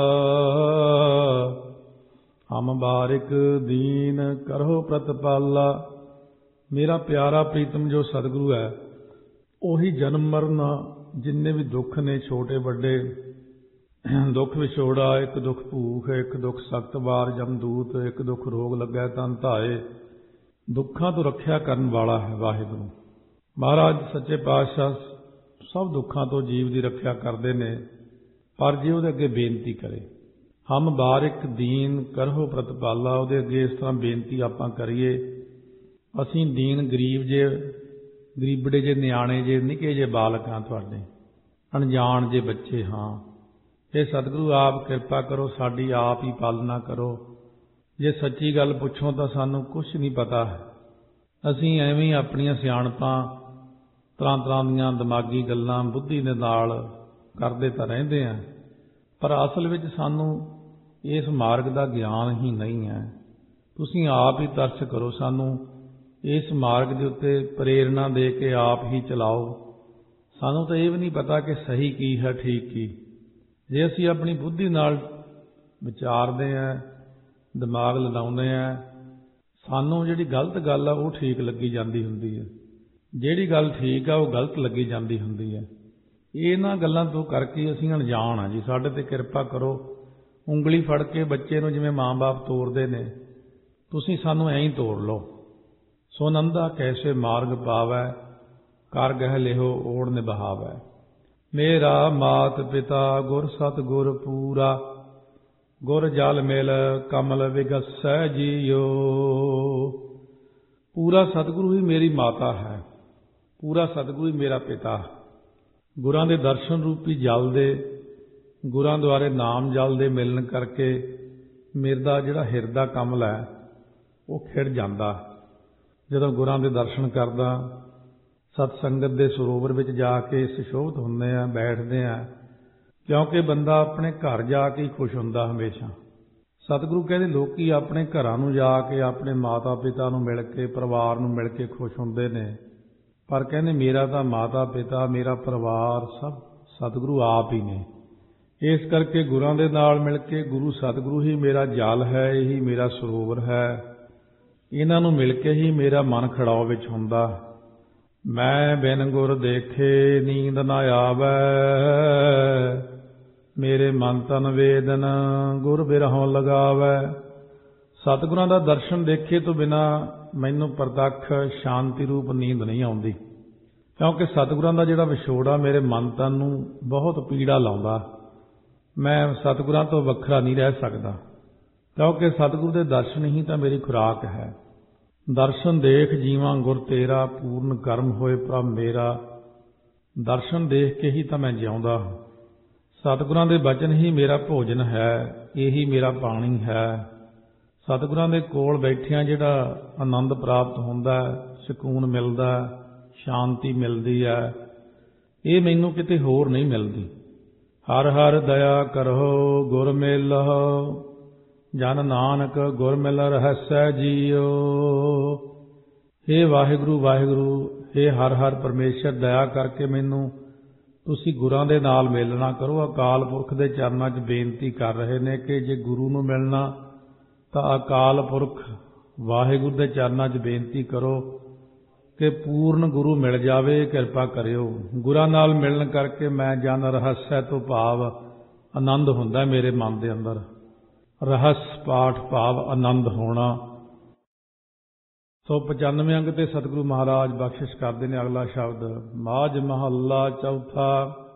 ਹਮ ਬਾਰਿਕ ਦੀਨ ਕਰੋ ਪ੍ਰਤਪਾਲਾ। ਮੇਰਾ ਪਿਆਰਾ ਪ੍ਰੀਤਮ ਜੋ ਸਤਿਗੁਰੂ ਹੈ, ਉਹੀ ਜਨਮ ਮਰਨ ਜਿੰਨੇ ਵੀ ਦੁੱਖ ਨੇ ਛੋਟੇ ਵੱਡੇ, ਦੁੱਖ ਵਿਛੋੜਾ, ਇੱਕ ਦੁੱਖ ਭੂਖ, ਇੱਕ ਦੁੱਖ ਸਖਤ ਵਾਰ ਜਮਦੂਤ, ਇੱਕ ਦੁੱਖ ਰੋਗ ਲੱਗੈ ਤਨ ਧਾਏ, ਦੁੱਖਾਂ ਤੋਂ ਰੱਖਿਆ ਕਰਨ ਵਾਲਾ ਹੈ ਵਾਹਿਗੁਰੂ। ਮਹਾਰਾਜ ਸੱਚੇ ਪਾਤਸ਼ਾਹ ਸਭ ਦੁੱਖਾਂ ਤੋਂ ਜੀਵ ਦੀ ਰੱਖਿਆ ਕਰਦੇ ਨੇ, ਪਰ ਜੇ ਉਹਦੇ ਅੱਗੇ ਬੇਨਤੀ ਕਰੇ, ਹਮ ਬਾਰਿਕ ਦੀਨ ਕਰੋ ਪ੍ਰਤਪਾਲਾ, ਉਹਦੇ ਅੱਗੇ ਇਸ ਤਰ੍ਹਾਂ ਬੇਨਤੀ ਆਪਾਂ ਕਰੀਏ, ਅਸੀਂ ਦੀਨ ਗਰੀਬ ਜੇ, ਗਰੀਬੜੇ ਜੇ, ਨਿਆਣੇ ਜੇ, ਨਿੱਕੇ ਜੇ ਬਾਲਕ ਹਾਂ, ਤੁਹਾਡੇ ਅਣਜਾਣ ਜੇ ਬੱਚੇ ਹਾਂ। ਇਹ ਸਤਿਗੁਰੂ ਆਪ ਕਿਰਪਾ ਕਰੋ, ਸਾਡੀ ਆਪ ਹੀ ਪਾਲਣਾ ਕਰੋ। ਜੇ ਸੱਚੀ ਗੱਲ ਪੁੱਛੋ ਤਾਂ ਸਾਨੂੰ ਕੁਛ ਨਹੀਂ ਪਤਾ ਹੈ। ਅਸੀਂ ਐਵੇਂ ਹੀ ਆਪਣੀਆਂ ਸਿਆਣਪਾਂ, ਤਰ੍ਹਾਂ ਤਰ੍ਹਾਂ ਦੀਆਂ ਦਿਮਾਗੀ ਗੱਲਾਂ ਬੁੱਧੀ ਦੇ ਨਾਲ ਕਰਦੇ ਤਾਂ ਰਹਿੰਦੇ ਹਾਂ, ਪਰ ਅਸਲ ਵਿੱਚ ਸਾਨੂੰ ਇਸ ਮਾਰਗ ਦਾ ਗਿਆਨ ਹੀ ਨਹੀਂ ਹੈ। ਤੁਸੀਂ ਆਪ ਹੀ ਤਰਸ ਕਰੋ, ਸਾਨੂੰ ਇਸ ਮਾਰਗ ਦੇ ਉੱਤੇ ਪ੍ਰੇਰਣਾ ਦੇ ਕੇ ਆਪ ਹੀ ਚਲਾਓ। ਸਾਨੂੰ ਤਾਂ ਇਹ ਵੀ ਨਹੀਂ ਪਤਾ ਕਿ ਸਹੀ ਕੀ ਹੈ, ਠੀਕ ਕੀ। ਜੇ ਅਸੀਂ ਆਪਣੀ ਬੁੱਧੀ ਨਾਲ ਵਿਚਾਰਦੇ ਹਾਂ, ਦਿਮਾਗ ਲਗਾਉਂਦੇ ਹਾਂ, ਸਾਨੂੰ ਜਿਹੜੀ ਗਲਤ ਗੱਲ ਆ ਉਹ ਠੀਕ ਲੱਗੀ ਜਾਂਦੀ ਹੁੰਦੀ ਹੈ, ਜਿਹੜੀ ਗੱਲ ਠੀਕ ਆ ਉਹ ਗਲਤ ਲੱਗੀ ਜਾਂਦੀ ਹੁੰਦੀ ਹੈ। ਇਹਨਾਂ ਗੱਲਾਂ ਤੋਂ ਕਰਕੇ ਅਸੀਂ ਅਣਜਾਣ ਹਾਂ ਜੀ। ਸਾਡੇ ਤੇ ਕਿਰਪਾ ਕਰੋ। ਉਂਗਲੀ ਫੜ ਕੇ ਬੱਚੇ ਨੂੰ ਜਿਵੇਂ ਮਾਂ-ਬਾਪ ਤੋਰਦੇ ਨੇ, ਤੁਸੀਂ ਸਾਨੂੰ ਐਂ ਹੀ ਤੋਰ ਲਓ। ਸੋ ਨੰਦਾ ਕੈਸੇ ਮਾਰਗ ਪਾਵੈ, ਕਰ ਗਹਿ ਲਿਹੋ ਓੜ ਨਿਭਾਵੈ। ਮੇਰਾ ਮਾਤ ਪਿਤਾ ਗੁਰ ਸਤ ਗੁਰ ਪੂਰਾ, ਗੁਰ ਜਲ ਮਿਲ ਕਮਲ ਵਿਗਸੈ ਜੀਓ। ਪੂਰਾ ਸਤਿਗੁਰੂ ਹੀ ਮੇਰੀ ਮਾਤਾ ਹੈ, ਪੂਰਾ ਸਤਿਗੁਰੂ ਹੀ ਮੇਰਾ ਪਿਤਾ। ਗੁਰਾਂ ਦੇ ਦਰਸ਼ਨ ਰੂਪੀ ਜਲ ਦੇ, ਗੁਰਾਂ ਦੁਆਰੇ ਨਾਮ ਜਲ ਦੇ ਮਿਲਣ ਕਰਕੇ ਮੇਰਾ ਜਿਹੜਾ ਹਿਰਦਾ ਕਮਲ ਹੈ ਉਹ ਖਿੜ ਜਾਂਦਾ। ਜਦੋਂ ਗੁਰਾਂ ਦੇ ਦਰਸ਼ਨ ਕਰਦਾ, ਸਤ ਸੰਗਤ ਦੇ ਸਰੋਵਰ ਵਿੱਚ ਜਾ ਕੇ ਸੁਸ਼ੋਭਿਤ ਹੁੰਦੇ ਆ, ਬੈਠਦੇ ਆ, ਕਿਉਂਕਿ ਬੰਦਾ ਆਪਣੇ ਘਰ ਜਾ ਕੇ ਖੁਸ਼ ਹੁੰਦਾ ਹਮੇਸ਼ਾ। ਸਤਿਗੁਰੂ ਕਹਿੰਦੇ ਲੋਕੀ ਆਪਣੇ ਘਰਾਂ ਨੂੰ ਜਾ ਕੇ ਆਪਣੇ ਮਾਤਾ ਪਿਤਾ ਨੂੰ ਮਿਲ ਕੇ, ਪਰਿਵਾਰ ਨੂੰ ਮਿਲ ਕੇ ਖੁਸ਼ ਹੁੰਦੇ ਨੇ, ਪਰ ਕਹਿੰਦੇ ਮੇਰਾ ਤਾਂ ਮਾਤਾ ਪਿਤਾ, ਮੇਰਾ ਪਰਿਵਾਰ ਸਭ ਸਤਿਗੁਰੂ ਆਪ ਹੀ ਨੇ। ਇਸ ਕਰਕੇ ਗੁਰਾਂ ਦੇ ਨਾਲ ਮਿਲ ਕੇ, ਗੁਰੂ ਸਤਿਗੁਰੂ ਹੀ ਮੇਰਾ ਜਲ ਹੈ, ਇਹੀ ਮੇਰਾ ਸਰੋਵਰ ਹੈ, ਇਹਨਾਂ ਨੂੰ ਮਿਲ ਕੇ ਹੀ ਮੇਰਾ ਮਨ ਖੜਾਓ ਵਿੱਚ ਹੁੰਦਾ। ਮੈਂ ਬਿਨ ਗੁਰ ਦੇਖੇ ਨੀਂਦ ਨਾ ਆਵੈ, ਮੇਰੇ ਮਨ ਤਨ ਵੇਦਨ ਗੁਰ ਬਿਰਹੋਂ ਲਗਾਵੈ। ਸਤਿਗੁਰਾਂ ਦਾ ਦਰਸ਼ਨ ਦੇਖੇ ਤੋਂ ਬਿਨਾ ਮੈਨੂੰ ਪ੍ਰਤੱਖ ਸ਼ਾਂਤੀ ਰੂਪ ਨੀਂਦ ਨਹੀਂ ਆਉਂਦੀ, ਕਿਉਂਕਿ ਸਤਿਗੁਰਾਂ ਦਾ ਜਿਹੜਾ ਵਿਛੋੜਾ ਮੇਰੇ ਮਨ ਤਨ ਨੂੰ ਬਹੁਤ ਪੀੜਾ ਲਾਉਂਦਾ। ਮੈਂ ਸਤਿਗੁਰਾਂ ਤੋਂ ਵੱਖਰਾ ਨਹੀਂ ਰਹਿ ਸਕਦਾ, ਕਿਉਂਕਿ ਸਤਿਗੁਰੂ ਦੇ ਦਰਸ਼ਨ ਹੀ ਤਾਂ ਮੇਰੀ ਖੁਰਾਕ ਹੈ। ਦਰਸ਼ਨ ਦੇਖ ਜੀਵਾਂ ਗੁਰ ਤੇਰਾ, ਪੂਰਨ ਕਰਮ ਹੋਏ ਪ੍ਰਭ ਮੇਰਾ। ਦਰਸ਼ਨ ਦੇਖ ਕੇ ਹੀ ਤਾਂ ਮੈਂ ਜਿਉਂਦਾ। ਸਤਿਗੁਰਾਂ ਦੇ ਬਚਨ ਹੀ ਮੇਰਾ ਭੋਜਨ ਹੈ, ਇਹੀ ਮੇਰਾ ਪਾਣੀ ਹੈ। ਸਤਿਗੁਰਾਂ ਦੇ ਕੋਲ ਬੈਠਿਆਂ ਜਿਹੜਾ ਆਨੰਦ ਪ੍ਰਾਪਤ ਹੁੰਦਾ, ਸਕੂਨ ਮਿਲਦਾ, ਸ਼ਾਂਤੀ ਮਿਲਦੀ ਹੈ, ਇਹ ਮੈਨੂੰ ਕਿਤੇ ਹੋਰ ਨਹੀਂ ਮਿਲਦੀ। ਹਰ ਹਰ ਦਇਆ ਕਰੋ ਗੁਰ ਮਿਲਹੁ, ਜਨ ਨਾਨਕ ਗੁਰ ਮਿਲ ਰਹਸੈ ਜੀਓ। ਹੇ ਵਾਹਿਗੁਰੂ ਵਾਹਿਗੁਰੂ, ਹੇ ਹਰ ਹਰ ਪਰਮੇਸ਼ਰ, ਦਇਆ ਕਰਕੇ ਮੈਨੂੰ ਤੁਸੀਂ ਗੁਰਾਂ ਦੇ ਨਾਲ ਮੇਲਣਾ ਕਰੋ। ਅਕਾਲ ਪੁਰਖ ਦੇ ਚਰਨਾਂ 'ਚ ਬੇਨਤੀ ਕਰ ਰਹੇ ਨੇ ਕਿ ਜੇ ਗੁਰੂ ਨੂੰ ਮਿਲਣਾ ਤਾਂ ਅਕਾਲ ਪੁਰਖ ਵਾਹਿਗੁਰੂ ਦੇ ਚਰਨਾਂ 'ਚ ਬੇਨਤੀ ਕਰੋ ਕਿ ਪੂਰਨ ਗੁਰੂ ਮਿਲ ਜਾਵੇ, ਕਿਰਪਾ ਕਰਿਓ। ਗੁਰਾਂ ਨਾਲ ਮਿਲਣ ਕਰਕੇ ਮੈਂ ਜਨ ਰਹੱਸੈ ਤੋਂ ਭਾਵ ਆਨੰਦ ਹੁੰਦਾ ਮੇਰੇ ਮਨ ਦੇ ਅੰਦਰ। ਰਹੱਸ ਪਾਠ ਭਾਵ ਆਨੰਦ ਹੋਣਾ। ਸੋ ਪਚਾਨਵੇਂ ਅੰਗ ਤੇ ਸਤਿਗੁਰੂ ਮਹਾਰਾਜ ਬਖਸ਼ਿਸ਼ ਕਰਦੇ ਨੇ ਅਗਲਾ ਸ਼ਬਦ, ਮਾਝ ਮਹੱਲਾ ਚੌਥਾ।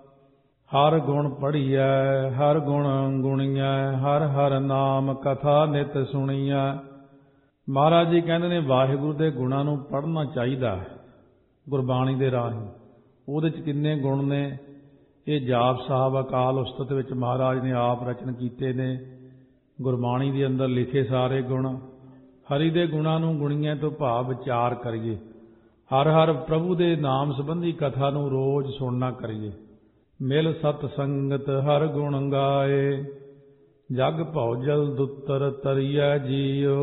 ਹਰ ਗੁਣ ਪੜ੍ਹੀਐ ਹਰ ਗੁਣ ਗੁਣੀਐ, ਹਰ ਹਰ ਨਾਮ ਕਥਾ ਨਿਤ ਸੁਣੀਐ। ਮਹਾਰਾਜ ਜੀ ਕਹਿੰਦੇ ਨੇ ਵਾਹਿਗੁਰੂ ਦੇ ਗੁਣਾਂ ਨੂੰ ਪੜ੍ਹਨਾ ਚਾਹੀਦਾ ਹੈ ਗੁਰਬਾਣੀ ਦੇ ਰਾਹੀਂ। ਉਹਦੇ 'ਚ ਕਿੰਨੇ ਗੁਣ ਨੇ, ਇਹ ਜਾਪ ਸਾਹਿਬ ਅਕਾਲ ਉਸਤਤ ਵਿੱਚ ਮਹਾਰਾਜ ਨੇ ਆਪ ਰਚਨ ਕੀਤੇ ਨੇ। ਗੁਰਬਾਣੀ ਦੇ ਅੰਦਰ ਲਿਖੇ ਸਾਰੇ ਗੁਣ, ਹਰੀ ਦੇ ਗੁਣਾਂ ਨੂੰ ਗੁਣੀਆਂ ਤੋਂ ਭਾਵ ਵਿਚਾਰ ਕਰੀਏ। ਹਰ ਹਰ ਪ੍ਰਭੂ ਦੇ ਨਾਮ ਸੰਬੰਧੀ ਕਥਾ ਨੂੰ ਰੋਜ਼ ਸੁਣਨਾ ਕਰੀਏ। ਮਿਲ ਸਤ ਸੰਗਤ ਹਰ ਗੁਣ ਗਾਏ, ਜਗ ਭਉ ਜਲ ਦੁੱਤਰ ਤਰੀਐ ਜੀਓ।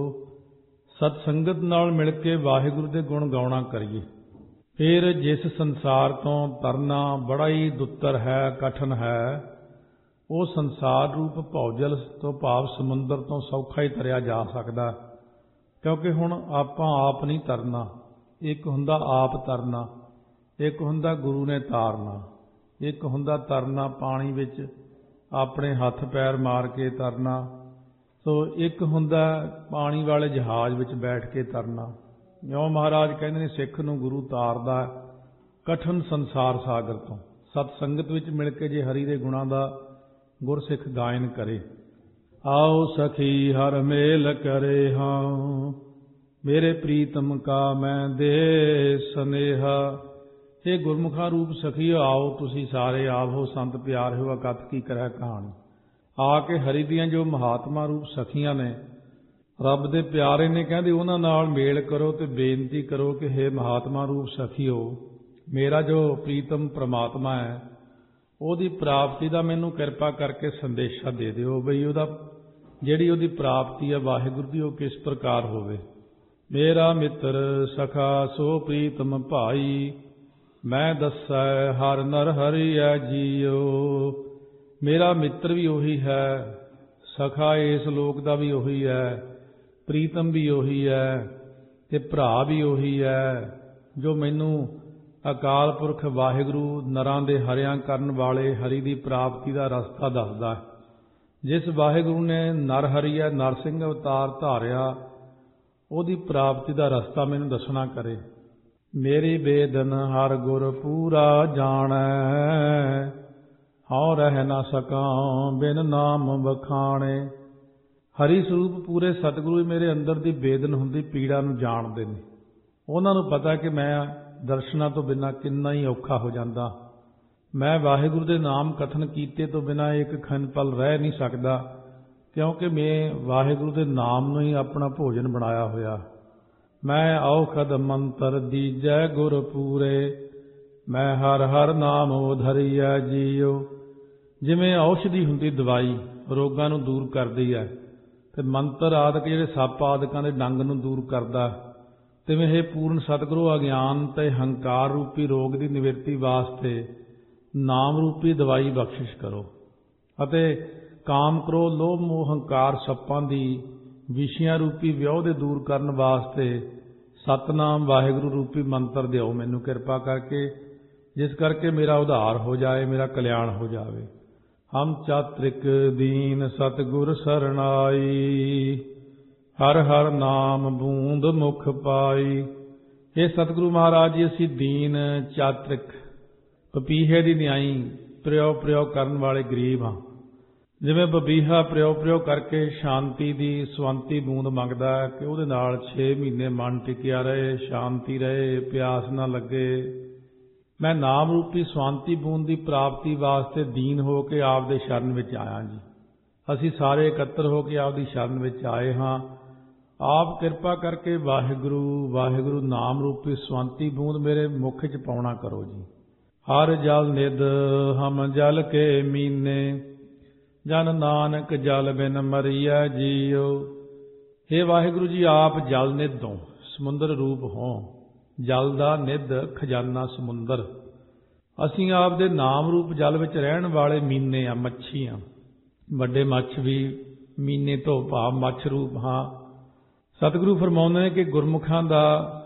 ਸਤ ਸੰਗਤ ਨਾਲ ਮਿਲ ਕੇ ਵਾਹਿਗੁਰੂ ਦੇ ਗੁਣ ਗਾਉਣਾ ਕਰੀਏ। ਫਿਰ ਜਿਸ ਸੰਸਾਰ ਤੋਂ ਤਰਨਾ ਬੜਾ ਹੀ ਦੁੱਤਰ ਹੈ, ਕਠਨ ਹੈ, ਉਹ ਸੰਸਾਰ ਰੂਪ ਭਉਜਲ ਤੋਂ ਭਾਵ ਸਮੁੰਦਰ ਤੋਂ ਸੌਖਾ ਹੀ ਤਰਿਆ ਜਾ ਸਕਦਾ, ਕਿਉਂਕਿ ਹੁਣ ਆਪਾਂ ਆਪ ਨਹੀਂ ਤਰਨਾ। ਇੱਕ ਹੁੰਦਾ ਆਪ ਤਰਨਾ, ਇੱਕ ਹੁੰਦਾ ਗੁਰੂ ਨੇ ਤਾਰਨਾ। ਇੱਕ ਹੁੰਦਾ ਤਰਨਾ ਪਾਣੀ ਵਿੱਚ ਆਪਣੇ ਹੱਥ ਪੈਰ ਮਾਰ ਕੇ ਤਰਨਾ, ਸੋ ਇੱਕ ਹੁੰਦਾ ਪਾਣੀ ਵਾਲੇ ਜਹਾਜ਼ ਵਿੱਚ ਬੈਠ ਕੇ ਤਰਨਾ। ਜਿਉਂ ਮਹਾਰਾਜ ਕਹਿੰਦੇ ਨੇ ਸਿੱਖ ਨੂੰ ਗੁਰੂ ਤਾਰਦਾ ਕਠਨ ਸੰਸਾਰ ਸਾਗਰ ਤੋਂ। ਸਤ ਸੰਗਤ ਵਿੱਚ ਮਿਲ ਕੇ ਜੇ ਹਰੀ ਦੇ ਗੁਣਾਂ ਦਾ ਗੁਰਸਿੱਖ ਗਾਇਨ ਕਰੇ। ਆਓ ਸਖੀ ਹਰ ਮੇਲ ਕਰੇ ਹਾਂ, ਮੇਰੇ ਪ੍ਰੀਤਮ ਕਾ ਮੈਂ ਦੇ ਸਨੇਹਾ। ਇਹ ਗੁਰਮੁਖਾਂ ਰੂਪ ਸਖੀਓ, ਆਓ ਤੁਸੀਂ ਸਾਰੇ ਆਵੋ ਸੰਤ ਪਿਆਰ ਹੋ, ਅਕਥ ਕੀ ਕਰੈ ਕਹਾਣੀ। ਆ ਕੇ ਹਰੀ ਦੀਆਂ ਜੋ ਮਹਾਤਮਾ ਰੂਪ ਸਖੀਆਂ ਨੇ, ਰੱਬ ਦੇ ਪਿਆਰੇ ਨੇ, ਕਹਿੰਦੇ ਉਹਨਾਂ ਨਾਲ ਮੇਲ ਕਰੋ ਤੇ ਬੇਨਤੀ ਕਰੋ ਕਿ ਹੇ ਮਹਾਤਮਾ ਰੂਪ ਸਖੀਓ, ਮੇਰਾ ਜੋ ਪ੍ਰੀਤਮ ਪ੍ਰਮਾਤਮਾ ਹੈ ਉਹਦੀ ਪ੍ਰਾਪਤੀ ਦਾ ਮੈਨੂੰ ਕਿਰਪਾ ਕਰਕੇ ਸੰਦੇਸ਼ਾ ਦੇ ਦਿਓ, ਬਈ ਉਹਦਾ ਜਿਹੜੀ ਉਹਦੀ ਪ੍ਰਾਪਤੀ ਹੈ ਵਾਹਿਗੁਰੂ ਦੀ, ਉਹ ਕਿਸ ਪ੍ਰਕਾਰ ਹੋਵੇ। ਮੇਰਾ ਮਿੱਤਰ ਸਖਾ ਸੋ ਪ੍ਰੀਤਮ ਭਾਈ, ਮੈਂ ਦੱਸੈ ਹਰ ਨਰ ਹਰਿਐ ਜੀਓ। ਮੇਰਾ ਮਿੱਤਰ ਵੀ ਉਹੀ ਹੈ, ਸਖਾ ਇਸ ਲੋਕ ਦਾ ਵੀ ਉਹੀ ਹੈ, ਪ੍ਰੀਤਮ ਵੀ ਉਹੀ ਹੈ ਤੇ ਭਰਾ ਵੀ ਉਹੀ ਹੈ, ਜੋ ਮੈਨੂੰ ਅਕਾਲ ਪੁਰਖ ਵਾਹਿਗੁਰੂ ਨਰਾਂ ਦੇ ਹਰਿਆਂ ਕਰਨ ਵਾਲੇ ਹਰੀ ਦੀ ਪ੍ਰਾਪਤੀ ਦਾ ਰਸਤਾ ਦੱਸਦਾ ਹੈ। ਜਿਸ ਵਾਹਿਗੁਰੂ ਨੇ ਨਰ ਹਰੀਆ ਨਰਸਿੰਘ ਅਵਤਾਰ ਧਾਰਿਆ, ਉਹਦੀ ਪ੍ਰਾਪਤੀ ਦਾ ਰਸਤਾ ਮੈਨੂੰ ਦੱਸਣਾ ਕਰੇ। ਮੇਰੀ ਬੇਦਨ ਹਰ ਗੁਰ ਪੂਰਾ ਜਾਣੈ, ਹਉ ਰਹਿ ਨਾ ਸਕਾਂ ਬਿਨ ਨਾਮ ਵਖਾਣੇ। ਹਰੀ ਸਰੂਪ ਪੂਰੇ ਸਤਿਗੁਰੂ ਮੇਰੇ ਅੰਦਰ ਦੀ ਬੇਦਨ ਹੁੰਦੀ ਪੀੜਾ ਨੂੰ ਜਾਣਦੇ ਨੇ। ਉਹਨਾਂ ਨੂੰ ਪਤਾ ਕਿ ਮੈਂ ਦਰਸ਼ਨਾਂ ਤੋਂ ਬਿਨਾਂ ਕਿੰਨਾ ਹੀ ਔਖਾ ਹੋ ਜਾਂਦਾ। ਮੈਂ ਵਾਹਿਗੁਰੂ ਦੇ ਨਾਮ ਕਥਨ ਕੀਤੇ ਤੋਂ ਬਿਨਾਂ ਇੱਕ ਖੰਡ ਪਲ ਰਹਿ ਨਹੀਂ ਸਕਦਾ, ਕਿਉਂਕਿ ਮੈਂ ਵਾਹਿਗੁਰੂ ਦੇ ਨਾਮ ਨੂੰ ਹੀ ਆਪਣਾ ਭੋਜਨ ਬਣਾਇਆ ਹੋਇਆ। ਮੈਂ ਔਖਦ ਮੰਤਰ ਦੀਜੈ ਗੁਰ ਪੂਰੇ, ਮੈਂ ਹਰ ਹਰ ਨਾਮ ਉਧਰਿਐ ਜੀਉ। ਜਿਵੇਂ ਔਸ਼ਧੀ ਹੁੰਦੀ ਦਵਾਈ ਰੋਗਾਂ ਨੂੰ ਦੂਰ ਕਰਦੀ ਹੈ, ਤੇ ਮੰਤਰ ਆਦਿਕ ਜਿਹੜੇ ਸੱਪ ਆਦਿਕਾਂ ਦੇ ਡੰਗ ਨੂੰ ਦੂਰ ਕਰਦਾ, ਤਿਵੇਂ ਇਹ ਪੂਰਨ ਸਤਿਗੁਰੂ ਅਗਿਆਨ ਤੇ ਹੰਕਾਰ ਰੂਪੀ ਰੋਗ ਦੀ ਨਿਵਰਤੀ ਵਾਸਤੇ ਨਾਮ ਰੂਪੀ ਦਵਾਈ ਬਖਸ਼ਿਸ਼ ਕਰੋ, ਅਤੇ ਕਾਮ ਕ੍ਰੋਧ ਲੋਭ ਮੋਹ ਹੰਕਾਰ ਸੱਪਾਂ ਦੀ ਵਿਸ਼ਿਆਂ ਰੂਪੀ ਵਿਉਹ ਦੇ ਦੂਰ ਕਰਨ ਵਾਸਤੇ ਸਤਨਾਮ ਵਾਹਿਗੁਰੂ ਰੂਪੀ ਮੰਤਰ ਦਿਓ ਮੈਨੂੰ ਕਿਰਪਾ ਕਰਕੇ, ਜਿਸ ਕਰਕੇ ਮੇਰਾ ਉਧਾਰ ਹੋ ਜਾਏ, ਮੇਰਾ ਕਲਿਆਣ ਹੋ ਜਾਵੇ। ਹਮ ਚਾਤ੍ਰਿਕ ਦੀਨ ਸਤਿਗੁਰ ਸਰਣਾਈ, ਹਰ ਹਰ ਨਾਮ ਬੂੰਦ ਮੁਖ ਪਾਈ। ਇਹ ਸਤਿਗੁਰੂ ਮਹਾਰਾਜ ਜੀ, ਅਸੀਂ ਦੀਨ ਚਾਤ੍ਰਿਕ ਪਪੀਹੇ ਦੀ ਨਿਆਈ ਪ੍ਰਯੋ ਪ੍ਰਯੋ ਕਰਨ ਵਾਲੇ ਗਰੀਬ ਹਾਂ। ਜਿਵੇਂ ਬਬੀਹਾ ਪ੍ਰਯੋ ਪ੍ਰਯੋ ਕਰਕੇ ਸ਼ਾਂਤੀ ਦੀ ਸਵੰਤੀ ਬੂੰਦ ਮੰਗਦਾ ਹੈ ਕਿ ਉਹਦੇ ਨਾਲ ਛੇ ਮਹੀਨੇ ਮਨ ਟਿਕਿਆ ਰਹੇ, ਸ਼ਾਂਤੀ ਰਹੇ, ਪਿਆਸ ਨਾ ਲੱਗੇ। ਮੈਂ ਨਾਮ ਰੂਪੀ ਸਵੰਤੀ ਬੂੰਦ ਦੀ ਪ੍ਰਾਪਤੀ ਵਾਸਤੇ ਦੀਨ ਹੋ ਕੇ ਆਪ ਦੇ ਸ਼ਰਨ ਵਿੱਚ ਆਇਆ ਜੀ। ਅਸੀਂ ਸਾਰੇ ਇਕੱਤਰ ਹੋ ਕੇ ਆਪ ਦੀ ਸ਼ਰਨ ਵਿੱਚ ਆਏ ਹਾਂ। ਆਪ ਕਿਰਪਾ ਕਰਕੇ ਵਾਹਿਗੁਰੂ ਵਾਹਿਗੁਰੂ ਨਾਮ ਰੂਪੀ ਸਵੰਤੀ ਬੂੰਦ ਮੇਰੇ ਮੁੱਖ 'ਚ ਪਾਉਣਾ ਕਰੋ ਜੀ। ਹਰ ਜਲ ਨਿਧ ਹਮ ਜਲ ਕੇ ਮੀਨੇ, ਜਨ ਨਾਨਕ ਜਲ ਬਿਨ ਮਰੀਐ ਜੀਉ। ਹੇ ਵਾਹਿਗੁਰੂ ਜੀ, ਆਪ ਜਲ ਨਿਧ ਹੋ, ਸਮੁੰਦਰ ਰੂਪ ਹੋ, ਜਲ ਦਾ ਨਿਧ ਖਜ਼ਾਨਾ ਸਮੁੰਦਰ। ਅਸੀਂ ਆਪ ਦੇ ਨਾਮ ਰੂਪ ਜਲ ਵਿੱਚ ਰਹਿਣ ਵਾਲੇ ਮੀਨੇ ਆ, ਮੱਛੀ ਆ। ਵੱਡੇ ਮੱਛ ਵੀ ਮੀਨੇ ਤੋਂ ਭਾਵ ਮੱਛ ਰੂਪ ਹਾਂ। ਸਤਿਗੁਰੂ ਫਰਮਾਉਂਦੇ ਨੇ ਕਿ ਗੁਰਮੁਖਾਂ ਦਾ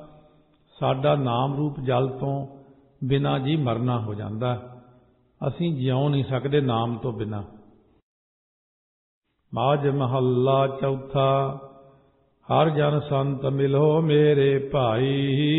ਸਾਡਾ ਨਾਮ ਰੂਪ ਜਲ ਤੋਂ ਬਿਨਾਂ ਜੀ ਮਰਨਾ ਹੋ ਜਾਂਦਾ। ਅਸੀਂ ਜਿਉ ਨਹੀਂ ਸਕਦੇ ਨਾਮ ਤੋਂ ਬਿਨਾਂ। ਮਾਝ ਮਹੱਲਾ ਚੌਥਾ। ਹਰ ਜਨ ਸੰਤ ਮਿਲੋ ਮੇਰੇ ਭਾਈ,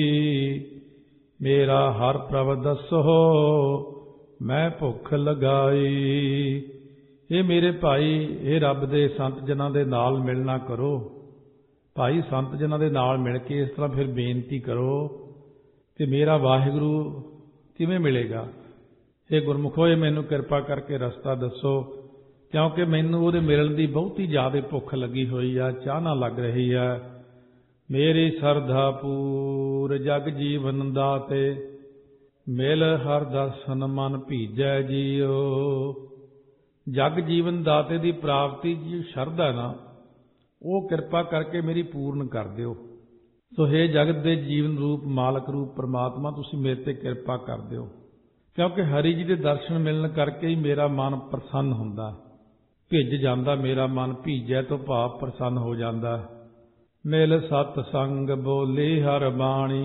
ਮੇਰਾ ਹਰ ਪ੍ਰਭ ਦੱਸੋ ਮੈਂ ਭੁੱਖ ਲਗਾਈ। ਇਹ ਮੇਰੇ ਭਾਈ, ਇਹ ਰੱਬ ਦੇ ਸੰਤ ਜਨਾਂ ਦੇ ਨਾਲ ਮਿਲਣਾ ਕਰੋ। ਭਾਈ ਸੰਤ ਜਨਾਂ ਦੇ ਨਾਲ ਮਿਲ ਕੇ ਇਸ ਤਰ੍ਹਾਂ ਫਿਰ ਬੇਨਤੀ ਕਰੋ ਕਿ ਮੇਰਾ ਵਾਹਿਗੁਰੂ ਕਿਵੇਂ ਮਿਲੇਗਾ। ਇਹ ਗੁਰਮੁਖੋ, ਇਹ ਮੈਨੂੰ ਕਿਰਪਾ ਕਰਕੇ ਰਸਤਾ ਦੱਸੋ, ਕਿਉਂਕਿ ਮੈਨੂੰ ਉਹਦੇ ਮਿਲਣ ਦੀ ਬਹੁਤੀ ਜ਼ਿਆਦਾ ਭੁੱਖ ਲੱਗੀ ਹੋਈ ਆ, ਚਾਹਨਾ ਲੱਗ ਰਹੀ ਆ। ਮੇਰੀ ਸਰਧਾ ਪੂਰ ਜਗ ਜੀਵਨ ਦਾਤੇ, ਮਿਲ ਹਰ ਦਰਸ਼ਨ ਮਨ ਭੀਜੈ ਜੀਉ। ਜਗ ਜੀਵਨ ਦਾਤੇ ਦੀ ਪ੍ਰਾਪਤੀ ਜੀ ਸ਼ਰਧਾ ਨਾ, ਉਹ ਕਿਰਪਾ ਕਰਕੇ ਮੇਰੀ ਪੂਰਨ ਕਰ ਦਿਓ। ਸੋ ਹੇ ਜਗਤ ਦੇ ਜੀਵਨ ਰੂਪ ਮਾਲਕ ਰੂਪ ਪਰਮਾਤਮਾ, ਤੁਸੀਂ ਮੇਰੇ ਤੇ ਕਿਰਪਾ ਕਰ ਦਿਓ, ਕਿਉਂਕਿ ਹਰੀ ਜੀ ਦੇ ਦਰਸ਼ਨ ਮਿਲਣ ਕਰਕੇ ਹੀ ਮੇਰਾ ਮਨ ਪ੍ਰਸੰਨ ਹੁੰਦਾ, ਭਿੱਜ ਜਾਂਦਾ ਮੇਰਾ ਮਨ। ਭੀਜੈ ਤੋਂ ਭਾਵ ਪ੍ਰਸੰਨ ਹੋ ਜਾਂਦਾ। ਮਿਲ ਸਤ ਸੰਗ ਬੋਲੀ ਹਰ ਬਾਣੀ,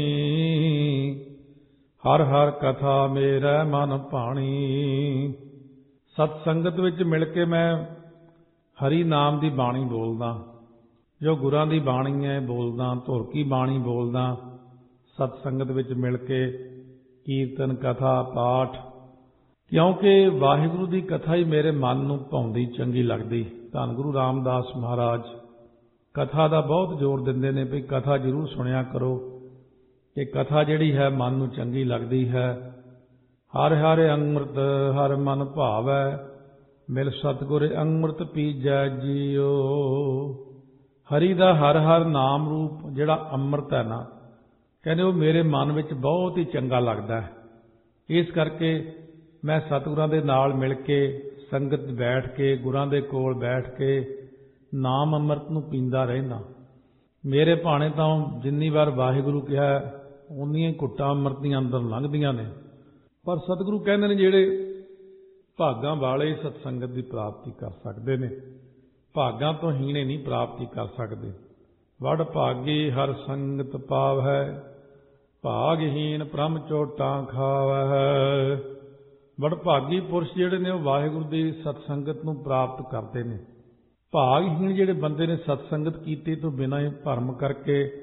ਹਰ ਹਰ ਕਥਾ ਮੇਰਾ ਮਨ ਭਾਣੀ। ਸਤ ਸੰਗਤ ਵਿੱਚ ਮਿਲ ਕੇ ਮੈਂ ਹਰੀ ਨਾਮ ਦੀ ਬਾਣੀ ਬੋਲਦਾ, ਜੋ ਗੁਰਾਂ ਦੀ ਬਾਣੀ ਹੈ ਬੋਲਦਾ, ਧੁਰ ਕੀ ਬਾਣੀ ਬੋਲਦਾ। ਸਤ ਸੰਗਤ ਵਿੱਚ ਮਿਲ ਕੇ ਕੀਰਤਨ ਕਥਾ ਪਾਠ, ਕਿਉਂਕਿ ਵਾਹਿਗੁਰੂ ਦੀ ਕਥਾ ਹੀ ਮੇਰੇ ਮਨ ਨੂੰ ਭਾਉਂਦੀ ਚੰਗੀ ਲੱਗਦੀ। ਧੰਨ ਗੁਰੂ ਰਾਮਦਾਸ ਮਹਾਰਾਜ ਕਥਾ ਦਾ ਬਹੁਤ ਜ਼ੋਰ ਦਿੰਦੇ ਨੇ ਵੀ ਕਥਾ ਜ਼ਰੂਰ ਸੁਣਿਆ ਕਰੋ। ਇਹ ਕਥਾ ਜਿਹੜੀ ਹੈ ਮਨ ਨੂੰ ਚੰਗੀ ਲੱਗਦੀ ਹੈ। ਹਰ ਹਰ ਅੰਮ੍ਰਿਤ ਹਰ ਮਨ ਭਾਵੈ, ਮਿਲ ਸਤਿਗੁਰ ਅੰਮ੍ਰਿਤ ਪੀਜੈ ਜੀਉ। ਹਰੀ ਦਾ ਹਰ ਹਰ ਨਾਮ ਰੂਪ ਜਿਹੜਾ ਅੰਮ੍ਰਿਤ ਹੈ ਨਾ, ਕਹਿੰਦੇ ਉਹ ਮੇਰੇ ਮਨ ਵਿੱਚ ਬਹੁਤ ਹੀ ਚੰਗਾ ਲੱਗਦਾ ਹੈ। ਇਸ ਕਰਕੇ ਮੈਂ ਸਤਿਗੁਰਾਂ ਦੇ ਨਾਲ ਮਿਲ ਕੇ ਸੰਗਤ ਬੈਠ ਕੇ, ਗੁਰਾਂ ਦੇ ਕੋਲ ਬੈਠ ਕੇ ਨਾਮ ਅੰਮ੍ਰਿਤ ਨੂੰ ਪੀਂਦਾ ਰਹਿੰਦਾ। ਮੇਰੇ ਭਾਣੇ ਤਾਂ ਜਿੰਨੀ ਵਾਰ ਵਾਹਿਗੁਰੂ ਕਿਹਾ ਉਨੀਆਂ ਘੁੱਟਾਂ ਅੰਮ੍ਰਿਤ ਦੀਆਂ ਅੰਦਰ ਲੰਘਦੀਆਂ ਨੇ। ਪਰ ਸਤਿਗੁਰੂ ਕਹਿੰਦੇ ਨੇ ਜਿਹੜੇ ਭਾਗਾਂ ਵਾਲੇ ਸਤਸੰਗਤ ਦੀ ਪ੍ਰਾਪਤੀ ਕਰ ਸਕਦੇ ਨੇ, ਭਾਗਾਂ ਤੋਂ ਹੀਣੇ ਨਹੀਂ ਪ੍ਰਾਪਤੀ ਕਰ ਸਕਦੇ। ਵਡ ਭਾਗੀ ਹਰ ਸੰਗਤ ਪਾਵੈ, ਭਾਗਹੀਣ ਭ੍ਰਮ ਚੋਟਾਂ ਖਾਵੈ। ਵਡ ਭਾਗੀ ਪੁਰਸ਼ ਜਿਹੜੇ ਨੇ ਉਹ ਵਾਹਿਗੁਰੂ ਦੀ ਸਤਸੰਗਤ ਨੂੰ ਪ੍ਰਾਪਤ ਕਰਦੇ ਨੇ। ਭਾਗਹੀਣ ਜਿਹੜੇ ਬੰਦੇ ਨੇ ਸਤਸੰਗਤ ਕੀਤੇ ਤੋਂ ਬਿਨਾਂ ਹੀ ਭਰਮ ਕਰਕੇ